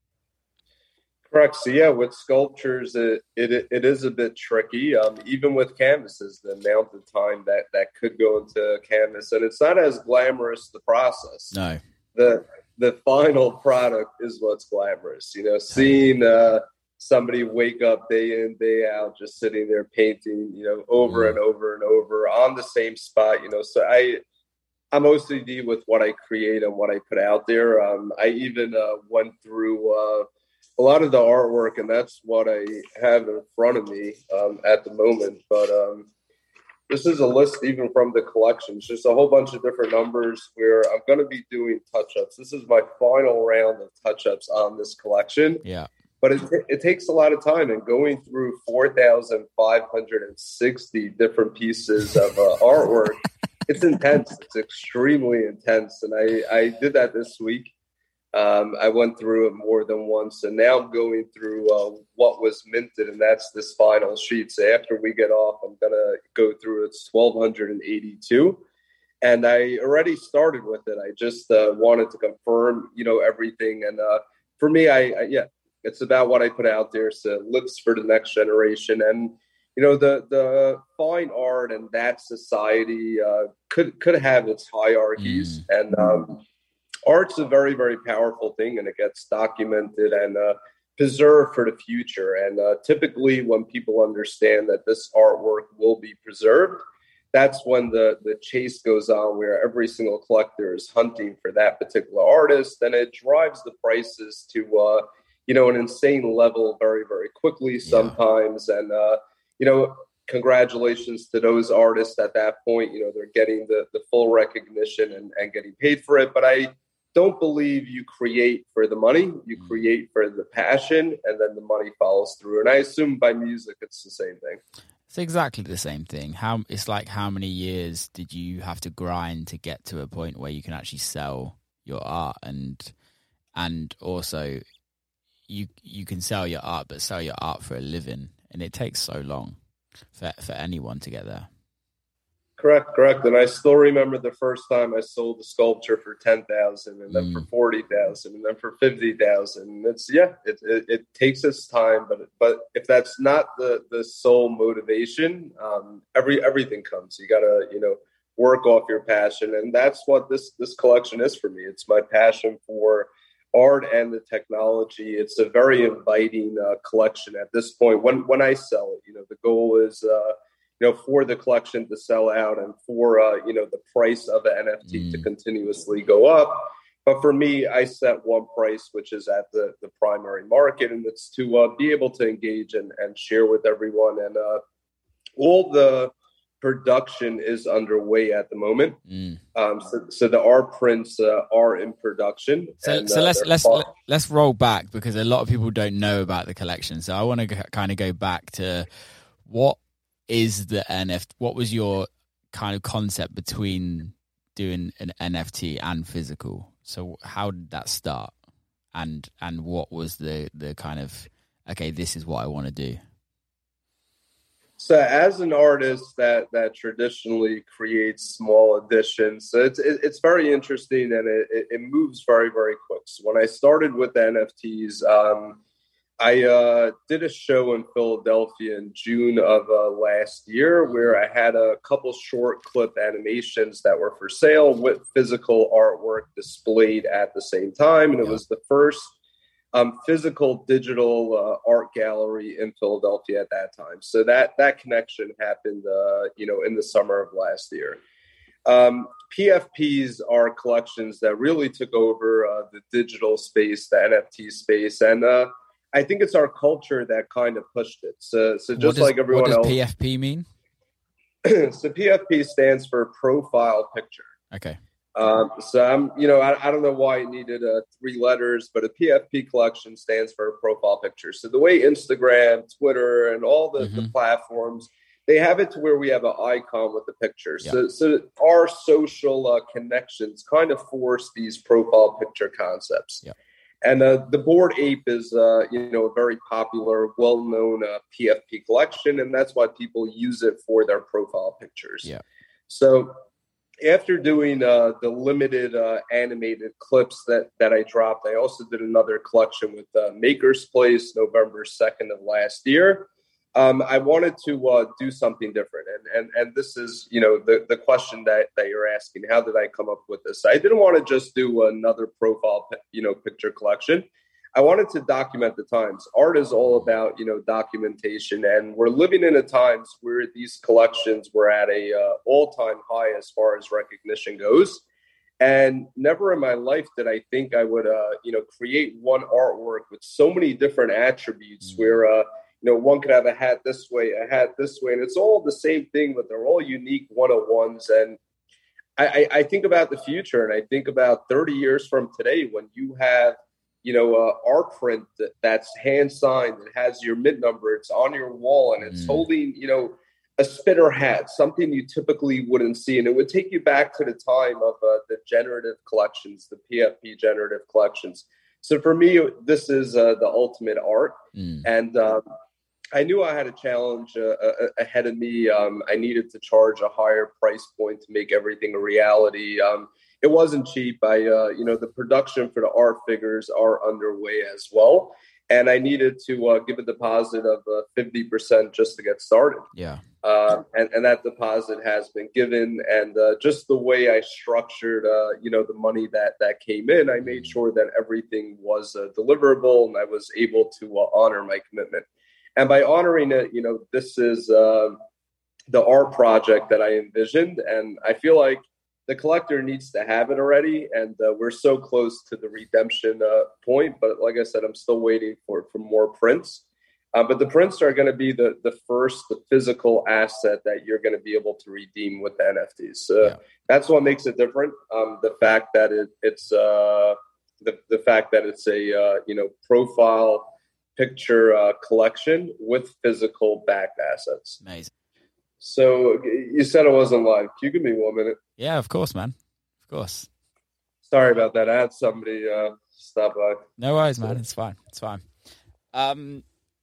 Correct. So yeah, with sculptures, it it, it is a bit tricky. Um, even with canvases, the amount of time that, that could go into a canvas, and it's not as glamorous, the process. No. The the final product is what's glamorous. You know, seeing uh, somebody wake up day in, day out, just sitting there painting, you know, over mm. and over and over on the same spot. You know, so I. I'm O C D with what I create and what I put out there. Um, I even uh, went through uh, a lot of the artwork, and that's what I have in front of me um, at the moment. But um, this is a list even from the collection. It's just a whole bunch of different numbers where I'm going to be doing touch-ups. This is my final round of touch-ups on this collection. Yeah. But it, it takes a lot of time, and going through four thousand five hundred sixty different pieces of uh, artwork, it's intense. It's extremely intense. And I, I did that this week. Um, I went through it more than once, and now I'm going through uh, what was minted, and that's this final sheet. So after we get off, I'm going to go through it's twelve eighty-two. And I already started with it. I just uh, wanted to confirm, you know, everything. And uh, for me, I, I, yeah, it's about what I put out there. So it lives for the next generation. And, you know, the the fine art and that society uh, could could have its hierarchies, mm. and um, art's a very, very powerful thing, and it gets documented and uh, preserved for the future. And uh, typically, when people understand that this artwork will be preserved, that's when the the chase goes on, where every single collector is hunting for that particular artist, and it drives the prices to uh, you know an insane level very, very quickly sometimes, yeah. and uh, you know, congratulations to those artists at that point. You know, they're getting the, the full recognition and, and getting paid for it. But I don't believe you create for the money. You create for the passion, and then the money follows through. And I assume by music, it's the same thing. It's exactly the same thing. How it's like, how many years did you have to grind to get to a point where you can actually sell your art? And and also, you you can sell your art, but sell your art for a living. And it takes so long for for anyone to get there. Correct, correct. And I still remember the first time I sold a sculpture for ten thousand, and then mm. for forty thousand, and then for fifty thousand. It's yeah, it, it it takes its time, but but if that's not the the sole motivation, um, every everything comes. You gotta you know work off your passion, and that's what this this collection is for me. It's my passion for art and the technology. It's a very inviting uh, collection at this point. When when I sell it, you know, the goal is, uh, you know, for the collection to sell out, and for uh, you know the price of an N F T mm. to continuously go up. But for me, I set one price, which is at the the primary market, and it's to uh, be able to engage and, and share with everyone. And uh, all the production is underway at the moment. Mm. Um, so, so the art prints uh, are in production. So, and, so uh, let's let's fun. let's roll back, because a lot of people don't know about the collection. So I want to g- kind of go back to what is the N F T? What was your kind of concept between doing an N F T and physical? So how did that start? And and what was the the kind of, okay, this is what I want to do? So as an artist that, that traditionally creates small editions, so it's it, it's very interesting, and it, it, it moves very, very quick. So when I started with the N F Ts, um, I uh, did a show in Philadelphia in June of uh, last year, where I had a couple short clip animations that were for sale with physical artwork displayed at the same time. And it was the first Um, physical digital uh, art gallery in Philadelphia at that time. So that that connection happened, uh, you know, in the summer of last year. Um, P F Ps are collections that really took over uh, the digital space, the N F T space, and uh, I think it's our culture that kind of pushed it. So, so just does, like everyone what does else, P F P mean? So P F P stands for profile picture. Okay. Um, so I'm, you know, I, I don't know why it needed uh, three letters, but a P F P collection stands for profile picture. So the way Instagram, Twitter, and all the, mm-hmm. the platforms, they have it to where we have an icon with the picture. Yeah. So, so our social uh, connections kind of force these profile picture concepts. Yeah. And uh, the Bored Ape is, uh, you know, a very popular, well-known uh, P F P collection, and that's why people use it for their profile pictures. Yeah. So after doing uh, the limited uh, animated clips that, that I dropped, I also did another collection with uh, Maker's Place November second of last year. Um, I wanted to uh, do something different. And, and and this is, you know, the, the question that, that you're asking. How did I come up with this? I didn't want to just do another profile, you know, picture collection. I wanted to document the times. Art is all about, you know, documentation. And we're living in a times where these collections were at a uh, all-time high as far as recognition goes. And never in my life did I think I would, uh, you know, create one artwork with so many different attributes mm-hmm. where, uh, you know, one could have a hat this way, a hat this way, and it's all the same thing, but they're all unique one-of-ones. And I, I, I think about the future, and I think about thirty years from today when you have, you know, uh, art print that, that's hand-signed, it has your mint number, it's on your wall, and it's mm. holding, you know, a spinner hat, something you typically wouldn't see. And it would take you back to the time of uh, the generative collections, the P F P generative collections. So for me, this is uh, the ultimate art. Mm. And, um, I knew I had a challenge uh, ahead of me. Um, I needed to charge a higher price point to make everything a reality. Um, it wasn't cheap. I, uh, you know, the production for the art figures are underway as well. And I needed to uh, give a deposit of uh, fifty percent just to get started. Yeah. Uh, and, and that deposit has been given. And uh, just the way I structured, uh, you know, the money that, that came in, I made sure that everything was uh, deliverable and I was able to uh, honor my commitment. And by honoring it, you know, this is uh, the art project that I envisioned. And I feel like the collector needs to have it already. And uh, we're so close to the redemption uh, point. But like I said, I'm still waiting for, for more prints. Uh, but the prints are going to be the, the first, the physical asset that you're going to be able to redeem with the N F Ts. Uh, yeah. That's what makes it different. Um, the fact that it, it's uh, the, the fact that it's a, uh, you know, profile picture uh, collection with physical backed assets. Amazing. So you said it wasn't live. Can you give me one minute? Yeah, of course, man. Of course. Sorry about that. I had somebody uh, stop by. No worries, man. It's fine. It's fine. Um,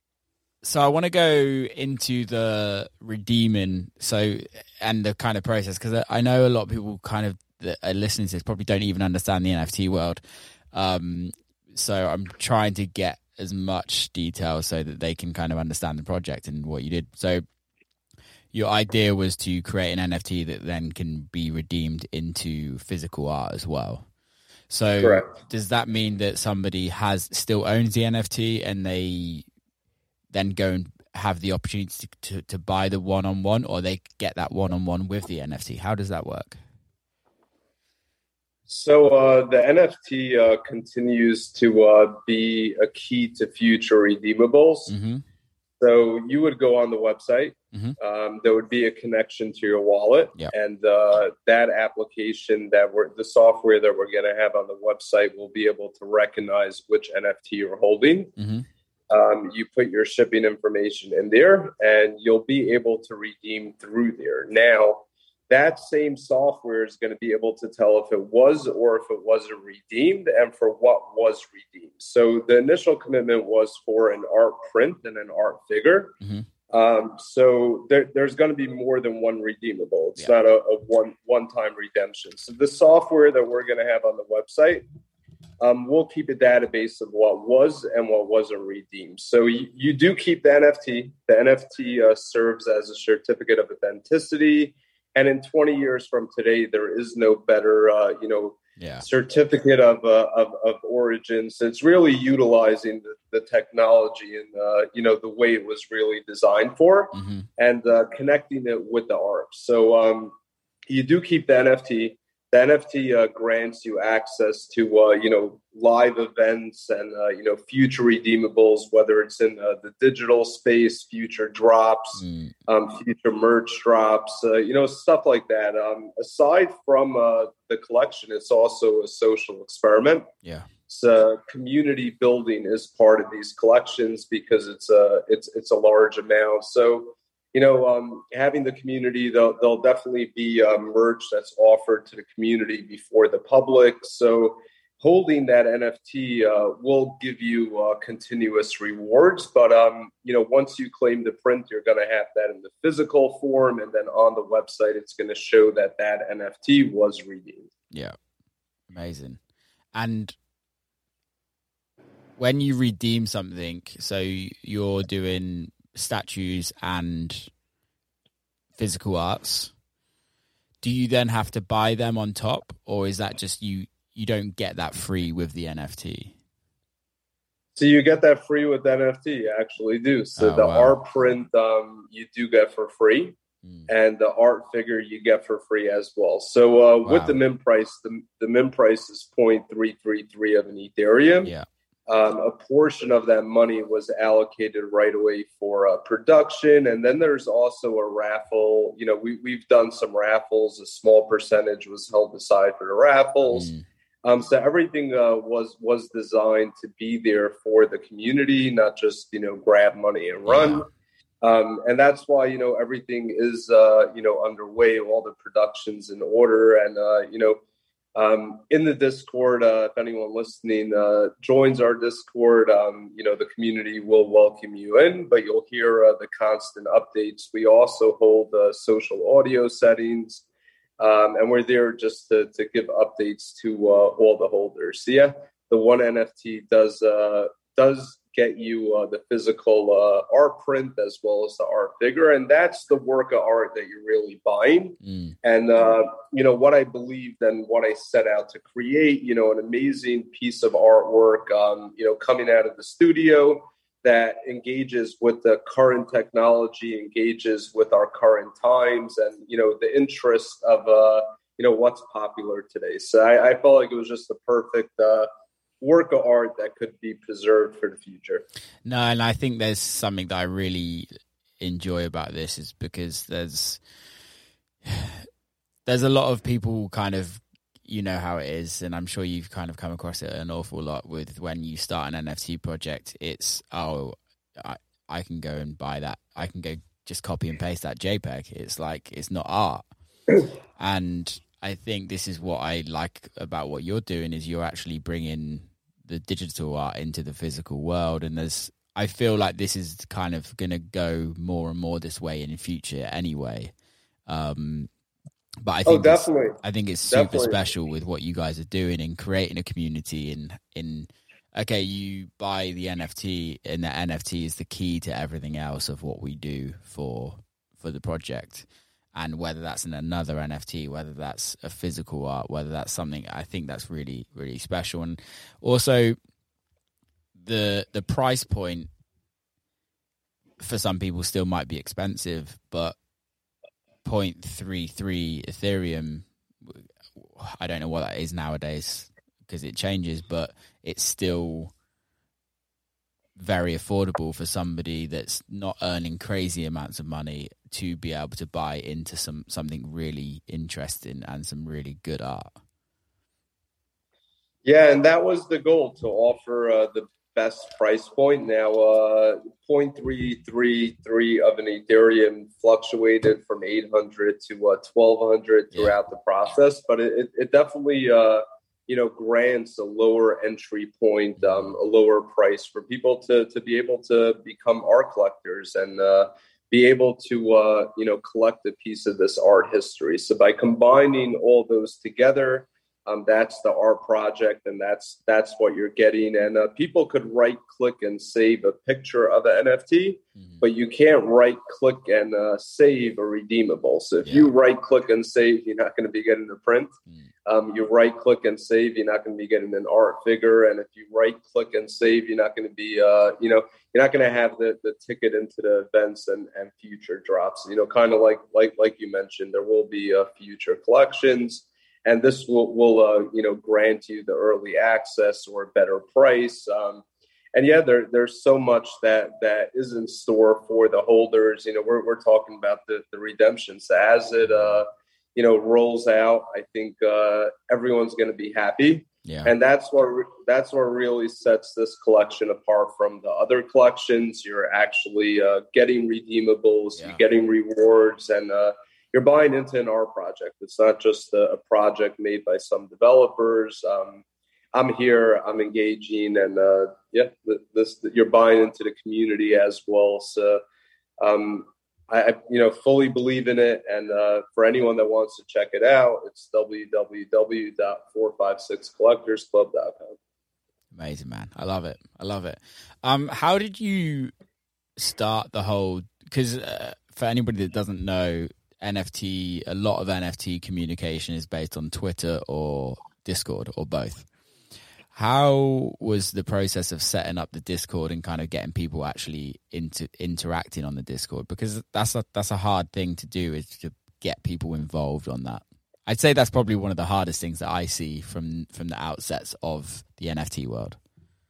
so I want to go into the redeeming, so and the kind of process, because I know a lot of people kind of that are listening to this probably don't even understand the N F T world. Um, so I'm trying to get as much detail so that they can kind of understand the project and what you did. So your idea was to create an N F T that then can be redeemed into physical art as well. So correct. Does that mean that somebody has still owns the N F T and they then go and have the opportunity to, to, to buy the one-on-one, or they get that one-on-one with the N F T? How does that work? So uh, the N F T uh, continues to uh, be a key to future redeemables. Mm-hmm. So you would go on the website. Mm-hmm. Um, there would be a connection to your wallet. Yep. And uh, that application that we're, the software that we're going to have on the website will be able to recognize which N F T you're holding. Mm-hmm. Um, you put your shipping information in there and you'll be able to redeem through there. Now, that same software is going to be able to tell if it was or if it wasn't redeemed and for what was redeemed. So the initial commitment was for an art print and an art figure. Mm-hmm. Um, so there, there's going to be more than one redeemable. It's yeah. not a, a one, one-time redemption. So the software that we're going to have on the website, um, we'll keep a database of what was and what wasn't redeemed. So you, you do keep the N F T. The N F T uh, serves as a certificate of authenticity. And in twenty years from today, there is no better, uh, you know, yeah. certificate of, uh, of of origin. So it's really utilizing the, the technology and, uh, you know, the way it was really designed for, mm-hmm. and uh, connecting it with the art. So um, you do keep the N F T. The N F T uh, grants you access to, uh, you know, live events and, uh, you know, future redeemables, whether it's in uh, the digital space, future drops, mm. um, future merch drops, uh, you know, stuff like that. Um, aside from uh, the collection, it's also a social experiment. Yeah. So community building is part of these collections because it's a, it's, it's a large amount. So, you know, um, having the community, there'll, there'll definitely be uh, merch that's offered to the community before the public. So holding that N F T uh, will give you uh, continuous rewards. But, um, you know, once you claim the print, you're going to have that in the physical form. And then on the website, it's going to show that that N F T was redeemed. Yeah. Amazing. And when you redeem something, so you're doing statues and physical arts, do you then have to buy them on top, or is that just you you don't get that free with the N F T? So you get that free with N F T, you actually do. So oh, the wow. art print um you do get for free, mm. and the art figure you get for free as well. So uh wow. with the min price, the, the min price is zero point three three three of an Ethereum. Yeah. Um, a portion of that money was allocated right away for uh, production. And then there's also a raffle. You know, we, we've done some raffles. A small percentage was held aside for the raffles. Mm. Um, so everything uh, was was designed to be there for the community, not just, you know, grab money and run. Yeah. Um, and that's why, you know, everything is, uh, you know, underway, all the production's in order. And, uh, you know, Um, in the Discord, uh, if anyone listening uh, joins our Discord, um, you know, the community will welcome you in, but you'll hear uh, the constant updates. We also hold uh, social audio settings, um, and we're there just to, to give updates to uh, all the holders. So yeah, the one N F T does uh, does get you uh, the physical uh, art print as well as the art figure. And that's the work of art that you're really buying. Mm. And, uh, you know, what I believed and what I set out to create, you know, an amazing piece of artwork, um, you know, coming out of the studio that engages with the current technology, engages with our current times and, you know, the interest of, uh, you know, what's popular today. So I, I felt like it was just the perfect uh work of art that could be preserved for the future. No, and I think there's something that I really enjoy about this is because there's there's a lot of people kind of, you know how it is, and I'm sure you've kind of come across it an awful lot with when you start an N F T project, it's, oh, I, I can go and buy that. I can go just copy and paste that JPEG. It's like, it's not art. And I think this is what I like about what you're doing is you're actually bringing the digital art into the physical world. And there's, I feel like this is kind of going to go more and more this way in the future anyway. Um, but I think, oh, definitely. I think it's super definitely. special with what you guys are doing and creating a community in, in, okay, you buy the N F T and the N F T is the key to everything else of what we do for, for the project. And whether that's in another N F T, whether that's a physical art, whether that's something, I think that's really, really special. And also the the price point for some people still might be expensive, but zero point three three Ethereum, I don't know what that is nowadays because it changes, but it's still very affordable for somebody that's not earning crazy amounts of money to be able to buy into some something really interesting and some really good art. Yeah, and that was the goal, to offer uh, the best price point. Now, uh, zero point three three three of an Ethereum fluctuated from eight hundred to uh, twelve hundred throughout yeah. the process, but it, it definitely uh, you know, grants a lower entry point, um, a lower price for people to to be able to become art collectors and uh, be able to, uh, you know, collect a piece of this art history. So by combining all those together, Um, that's the art project, and that's that's what you're getting. And uh, people could right click and save a picture of an N F T, mm-hmm. but you can't right click and uh, save a redeemable. So if yeah. you right click and save, you're not going to be getting a print. Mm. Um, you right click and save, you're not going to be getting an art figure. And if you right click and save, you're not going to be, uh, you know, you're not going to have the, the ticket into the events and, and future drops. You know, kind of like like like you mentioned, there will be uh, future collections. And this will, will uh, you know, grant you the early access or a better price. Um, and yeah, there, there's so much that that is in store for the holders. You know, we're we're talking about the, the redemption. So as it, uh, you know, rolls out, I think uh, everyone's going to be happy. Yeah. And that's what that's what really sets this collection apart from the other collections. You're actually uh, getting redeemables, yeah. you're getting rewards, and uh, you're buying into an art project. It's not just a, a project made by some developers. Um, I'm here, I'm engaging, and uh, yeah, this, this you're buying into the community as well. So, um, I, I you know fully believe in it. And uh, for anyone that wants to check it out, it's w w w dot four five six collectors club dot com. Amazing, man! I love it. I love it. Um, how did you start the whole? Because uh, for anybody that doesn't know, N F T, a lot of N F T communication is based on Twitter or Discord or both. How was the process of setting up the Discord and kind of getting people actually into interacting on the Discord? Because that's a, that's a hard thing to do, is to get people involved on that. I'd say that's probably one of the hardest things that I see from, from the outsets of the N F T world.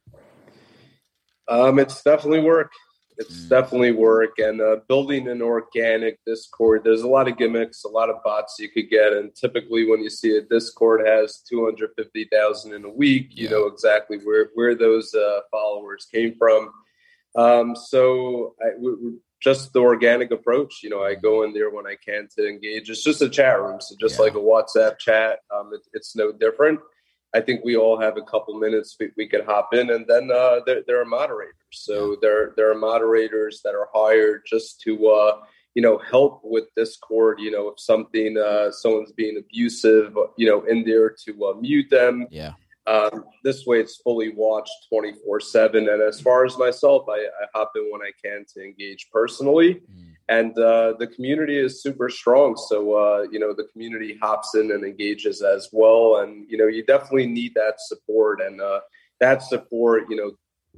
Um, it's definitely work. It's mm. definitely work, and uh, building an organic Discord, there's a lot of gimmicks, a lot of bots you could get. And typically when you see a Discord has two hundred fifty thousand in a week, you yeah. know exactly where, where those uh, followers came from. Um, so I, w- just the organic approach, you know, I go in there when I can to engage. It's just a chat room. So just yeah. like a WhatsApp chat, um, it, it's no different. I think we all have a couple minutes we, we could hop in, and then uh, there, there are moderators. So there there are moderators that are hired just to uh, you know help with Discord. You know, if something uh, someone's being abusive, you know, in there to uh, mute them. Yeah. Um, this way, it's fully watched twenty-four seven. And as far as myself, I, I hop in when I can to engage personally. Mm. And uh, the community is super strong. So, uh, you know, the community hops in and engages as well. And, you know, you definitely need that support. And uh, that support, you know,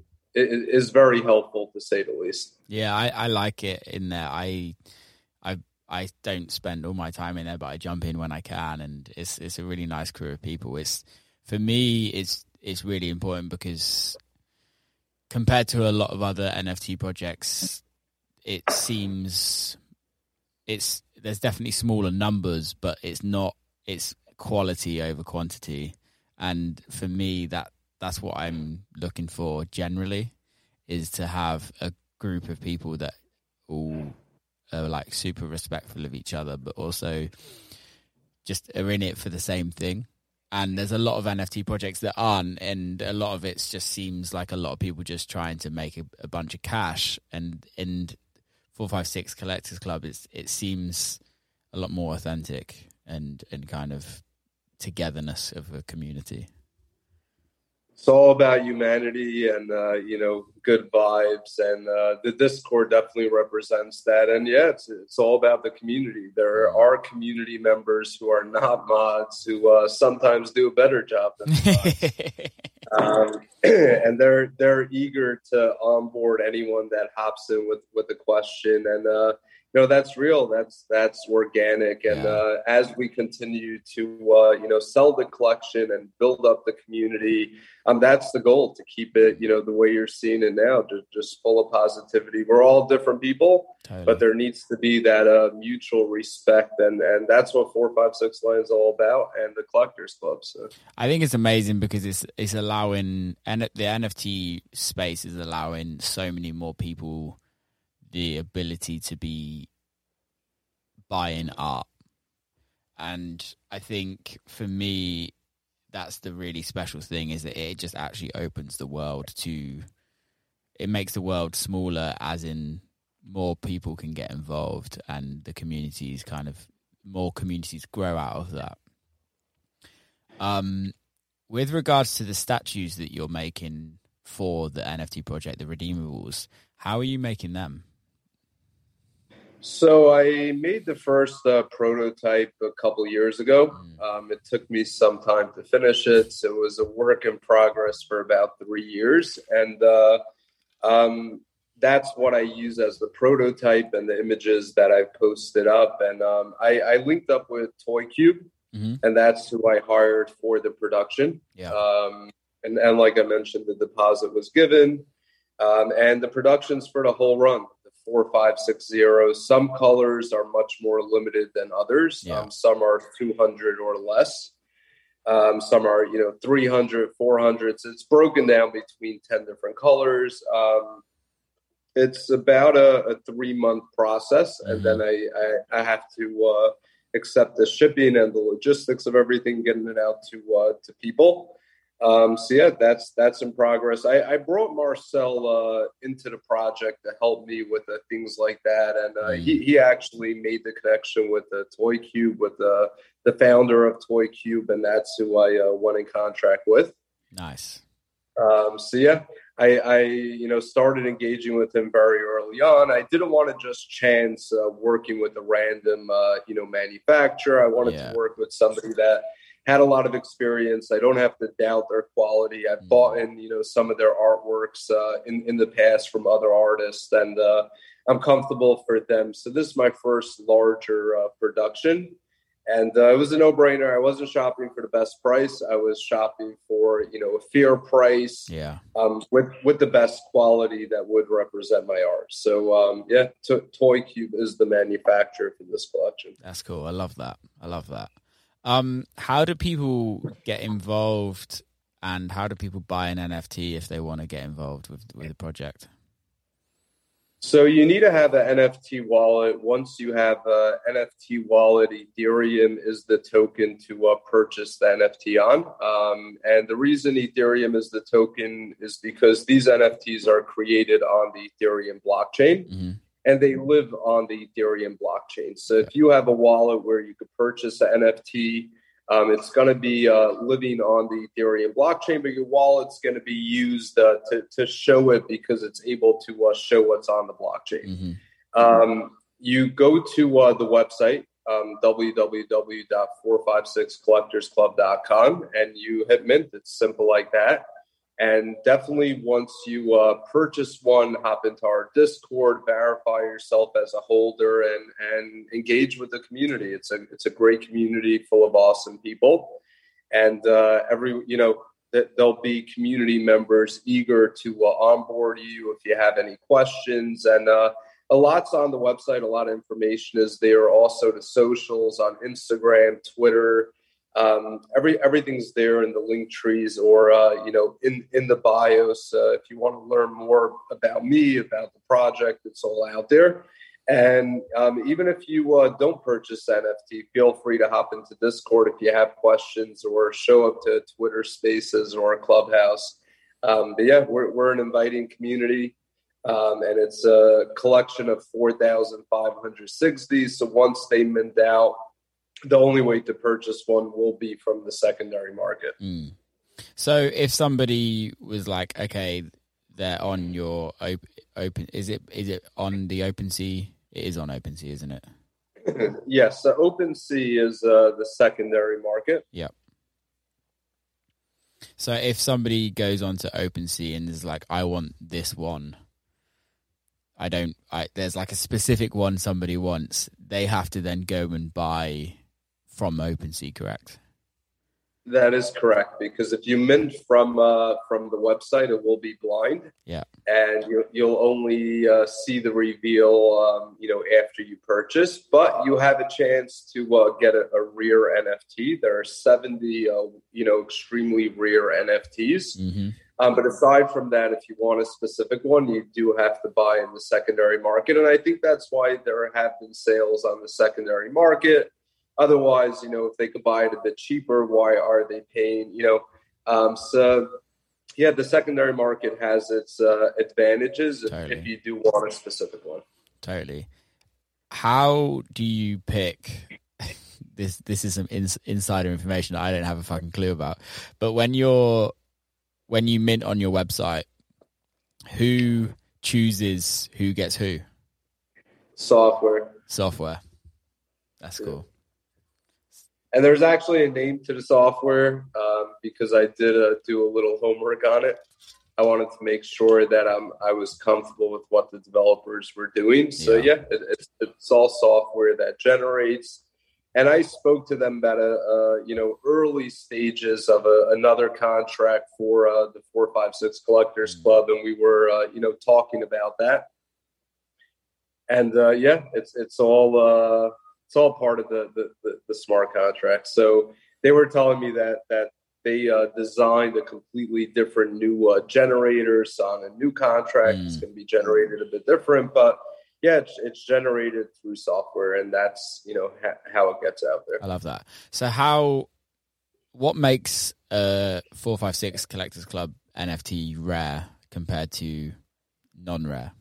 is very helpful, to say the least. Yeah, I, I like it in there. I, I, I don't spend all my time in there, but I jump in when I can. And it's it's a really nice crew of people. It's for me, it's it's really important because compared to a lot of other N F T projects, it seems it's there's definitely smaller numbers, but it's not it's quality over quantity. And for me, that that's what I'm looking for generally, is to have a group of people that all are like super respectful of each other, but also just are in it for the same thing. And there's a lot of N F T projects that aren't, and a lot of it just seems like a lot of people just trying to make a, a bunch of cash. And and four five six Collectors Club, it's, it seems a lot more authentic and, and kind of togetherness of a community. It's all about humanity and, uh, you know, good vibes. And uh, the Discord definitely represents that. And yeah, it's, it's all about the community. There are community members who are not mods who uh, sometimes do a better job than mods. um, and they're they're eager to onboard anyone that hops in with, with a question. And, uh, you know, that's real. That's that's organic. And yeah. uh, as we continue to, uh, you know, sell the collection and build up the community, um, that's the goal, to keep it, you know, the way you're seeing it now, just, just full of positivity. We're all different people, totally. But there needs to be that uh, mutual respect. And, and that's what four five six Line is all about, and the Collectors Club. So I think it's amazing because it's it's allowing, and the N F T space is allowing so many more people the ability to be buying art. And I think for me, that's the really special thing, is that it just actually opens the world to, it makes the world smaller, as in more people can get involved, and the communities kind of, more communities grow out of that. Um, with regards to the statues that you're making for the N F T project, the redeemables, how are you making them? So I made the first uh, prototype a couple years ago. Mm. Um, it took me some time to finish it. So it was a work in progress for about three years. And uh, um, that's what I use as the prototype and the images that I posted up. And um, I, I linked up with ToyCube, mm-hmm. and that's who I hired for the production. Yeah. Um, and, and like I mentioned, the deposit was given. Um, and the production's for the whole run, the four, five, six zeros. Some colors are much more limited than others. Yeah. Um, some are two hundred or less. Um, some are, you know, three hundred, four hundred. So it's broken down between ten different colors. Um, it's about a, a three-month process. Mm-hmm. And then I, I, I have to uh, accept the shipping and the logistics of everything, getting it out to uh, to people. Um, so yeah, that's that's in progress. I, I brought Marcel uh, into the project to help me with uh, things like that, and uh, mm. he he actually made the connection with the ToyCube, with the the founder of ToyCube, and that's who I uh, went in contract with. Nice. Um, so yeah, I, I you know started engaging with him very early on. I didn't want to just chance uh, working with a random uh, you know manufacturer. I wanted yeah. to work with somebody that had a lot of experience. I don't have to doubt their quality. I've mm. bought in, you know, some of their artworks uh, in, in the past from other artists, and uh, I'm comfortable for them. So this is my first larger uh, production, and uh, it was a no-brainer. I wasn't shopping for the best price. I was shopping for, you know, a fair price, yeah, um, with with the best quality that would represent my art. So um, yeah, to- ToyCube is the manufacturer for this collection. That's cool. I love that. I love that. Um, how do people get involved, and how do people buy an N F T if they want to get involved with, with the project? So you need to have an N F T wallet. Once you have an N F T wallet, Ethereum is the token to uh, purchase the N F T on. Um, and the reason Ethereum is the token is because these N F Ts are created on the Ethereum blockchain. Mm-hmm. And they live on the Ethereum blockchain. So if you have a wallet where you could purchase an N F T, um, it's going to be uh, living on the Ethereum blockchain, but your wallet's going to be used uh, to, to show it because it's able to uh, show what's on the blockchain. Mm-hmm. Um, you go to uh, the website, um, w w w dot four five six collectors club dot com, and you hit mint. It's simple like that. And definitely once you uh, purchase one, hop into our Discord, verify yourself as a holder, and, and engage with the community. It's a it's a great community full of awesome people. And uh, every, you know, that there'll be community members eager to uh, onboard you if you have any questions. And uh, a lot's on the website. A lot of information is there. Also the socials on Instagram, Twitter. Um, every everything's there in the link trees, or uh, you know, in in the bios. Uh, if you want to learn more about me, about the project, it's all out there. And um, even if you uh, don't purchase N F T, feel free to hop into Discord if you have questions, or show up to Twitter Spaces or a Clubhouse. Um, but yeah, we're we're an inviting community, um, and it's a collection of four thousand five hundred sixties. So once they mint out, the only way to purchase one will be from the secondary market. Mm. So if somebody was like, okay, they're on your op- open, is it is it on the OpenSea? It is on OpenSea, isn't it? Yes, the OpenSea is uh, the secondary market. Yep. So if somebody goes onto OpenSea and is like, I want this one, I don't, I, there's like a specific one somebody wants, they have to then go and buy from OpenSea, correct? That is correct, because if you mint from uh, from the website, it will be blind. Yeah, and you, you'll only uh, see the reveal, um, you know, after you purchase. But you have a chance to uh, get a, a rare N F T. There are seventy, uh, you know, extremely rare N F Ts. Mm-hmm. Um, but aside from that, if you want a specific one, you do have to buy in the secondary market, and I think that's why there have been sales on the secondary market. Otherwise, you know, if they could buy it a bit cheaper, why are they paying, you know? Um, so, yeah, the secondary market has its uh, advantages totally. if, if you do want a specific one. Totally. How do you pick this this is some ins, insider information that I don't have a fucking clue about. But when you're when you mint on your website, who chooses who gets who? Software. Software. That's cool. And there's actually a name to the software um, because I did uh, do a little homework on it. I wanted to make sure that um, I was comfortable with what the developers were doing. So yeah, yeah it, it's, it's all software that generates. And I spoke to them about a, uh, you know, early stages of a, another contract for uh, the four five six Collectors Club, and we were, uh, you know, talking about that. And uh, yeah, it's it's all uh, it's all part of the, the the the smart contract. So they were telling me that that. They uh, designed a completely different new uh, generators on a new contract. Mm. It's going to be generated a bit different, but yeah, it's, it's generated through software, and that's, you know, ha- how it gets out there. I love that. So how, what makes a four five six Collectors Club N F T rare compared to non-rare?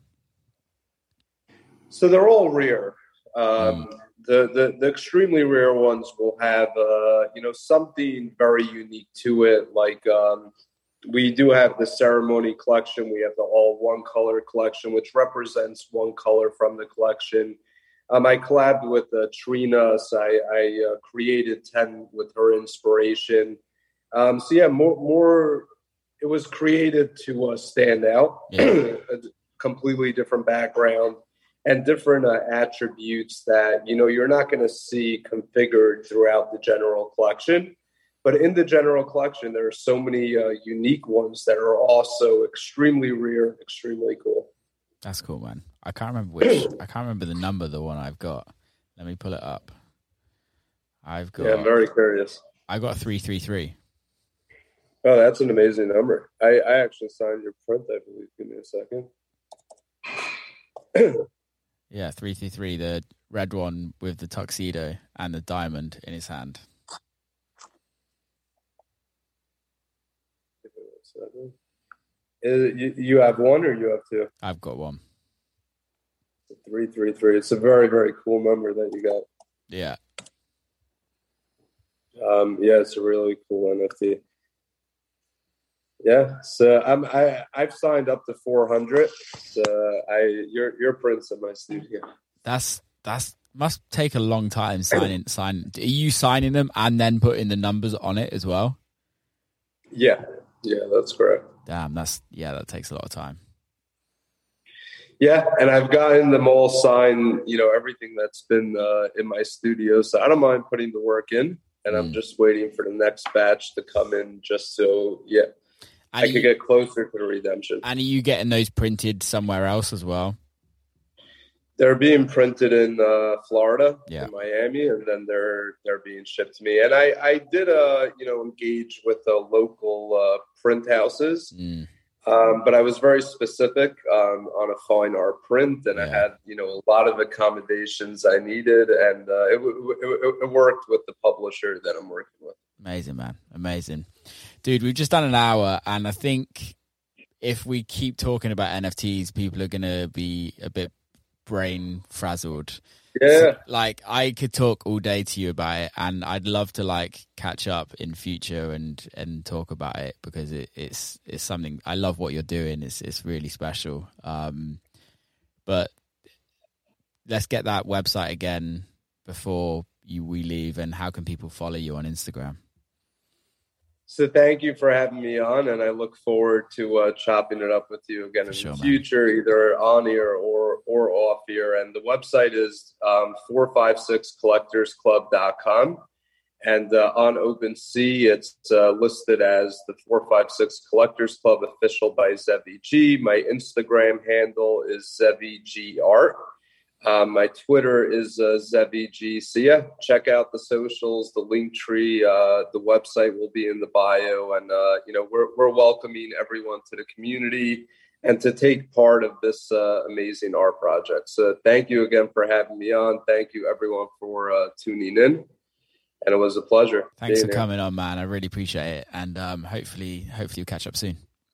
So they're all rare. Um, mm. The, the the extremely rare ones will have, uh, you know, something very unique to it. Like um, we do have the ceremony collection. We have the all one color collection, which represents one color from the collection. Um, I collabed with uh, Trina, so I, I uh, created ten with her inspiration. Um, so yeah, more more. It was created to uh, stand out. Yeah. A completely different background. And different uh, attributes that, you know, you're not going to see configured throughout the general collection. But in the general collection, there are so many uh, unique ones that are also extremely rare, extremely cool. That's cool, man. I can't remember which. I can't remember the number of the one I've got. Let me pull it up. I've got. Yeah, I'm very curious. I got three three three. Oh, that's an amazing number. I, I actually signed your print, I believe. Give me a second. Yeah, three three three, the red one with the tuxedo and the diamond in his hand. Is it, you, you have one or you have two? I've got one. three three three. It's a very, very cool number that you got. Yeah. Um, yeah, it's a really cool N F T. Yeah, so I'm, I I've signed up to four hundred. So I your your print's in my studio. That's that's must take a long time signing sign. Are you signing them and then putting the numbers on it as well? Yeah, yeah, that's correct. Damn, that's yeah, that takes a lot of time. Yeah, and I've gotten them all signed. You know, everything that's been uh, in my studio, so I don't mind putting the work in, and mm. I'm just waiting for the next batch to come in, just so yeah. And I could you, get closer to the redemption. And are you getting those printed somewhere else as well? They're being printed in uh, Florida, yeah. in Miami, and then they're they're being shipped to me. And I, I did uh you know engage with the local uh, print houses, mm. um, but I was very specific um, on a fine art print, and yeah. I had you know a lot of accommodations I needed, and uh, it, it it worked with the publisher that I'm working with. Amazing, man. Amazing. Dude, we've just done an hour, and I think if we keep talking about N F Ts, people are going to be a bit brain frazzled. Yeah. So, like, I could talk all day to you about it, and I'd love to, like, catch up in future and, and talk about it because it, it's it's something, I love what you're doing. It's, it's really special. Um, but let's get that website again before you we leave, and how can people follow you on Instagram? So thank you for having me on, and I look forward to uh, chopping it up with you again in sure, the future, man. Either on here or or off here. And the website is um, four five six collectors club dot com. And uh, on OpenSea, it's uh, listed as the four five six Collectors Club official by Zevi G. My Instagram handle is Zevi G Art. Um, my Twitter is uh, Zevi G. So yeah, check out the socials, the link tree, uh, the website will be in the bio, and uh, you know we're we're welcoming everyone to the community and to take part of this uh, amazing art project. So thank you again for having me on. Thank you everyone for uh, tuning in, and it was a pleasure. Thanks for here. coming on, man. I really appreciate it, and um, hopefully, hopefully we'll catch up soon.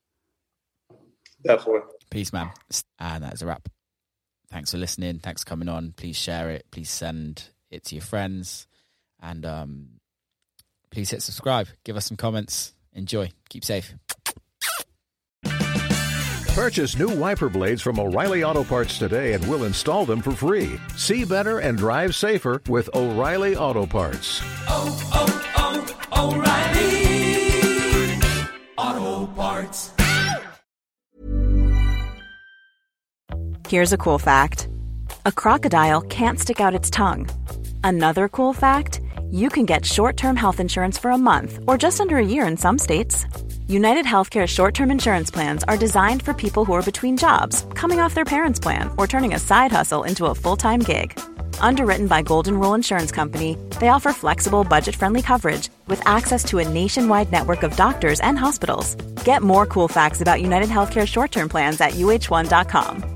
Definitely. Peace, man. And that's a wrap. Thanks for listening. Thanks for coming on. Please share it. Please send it to your friends. And um, please hit subscribe. Give us some comments. Enjoy. Keep safe. Purchase new wiper blades from O'Reilly Auto Parts today and we'll install them for free. See better and drive safer with O'Reilly Auto Parts. Oh, oh, oh, O'Reilly Auto Parts. Here's a cool fact. A crocodile can't stick out its tongue. Another cool fact, you can get short-term health insurance for a month or just under a year in some states. United Healthcare short-term insurance plans are designed for people who are between jobs, coming off their parents' plan, or turning a side hustle into a full-time gig. Underwritten by Golden Rule Insurance Company, they offer flexible, budget-friendly coverage with access to a nationwide network of doctors and hospitals. Get more cool facts about United Healthcare short-term plans at U H one dot com.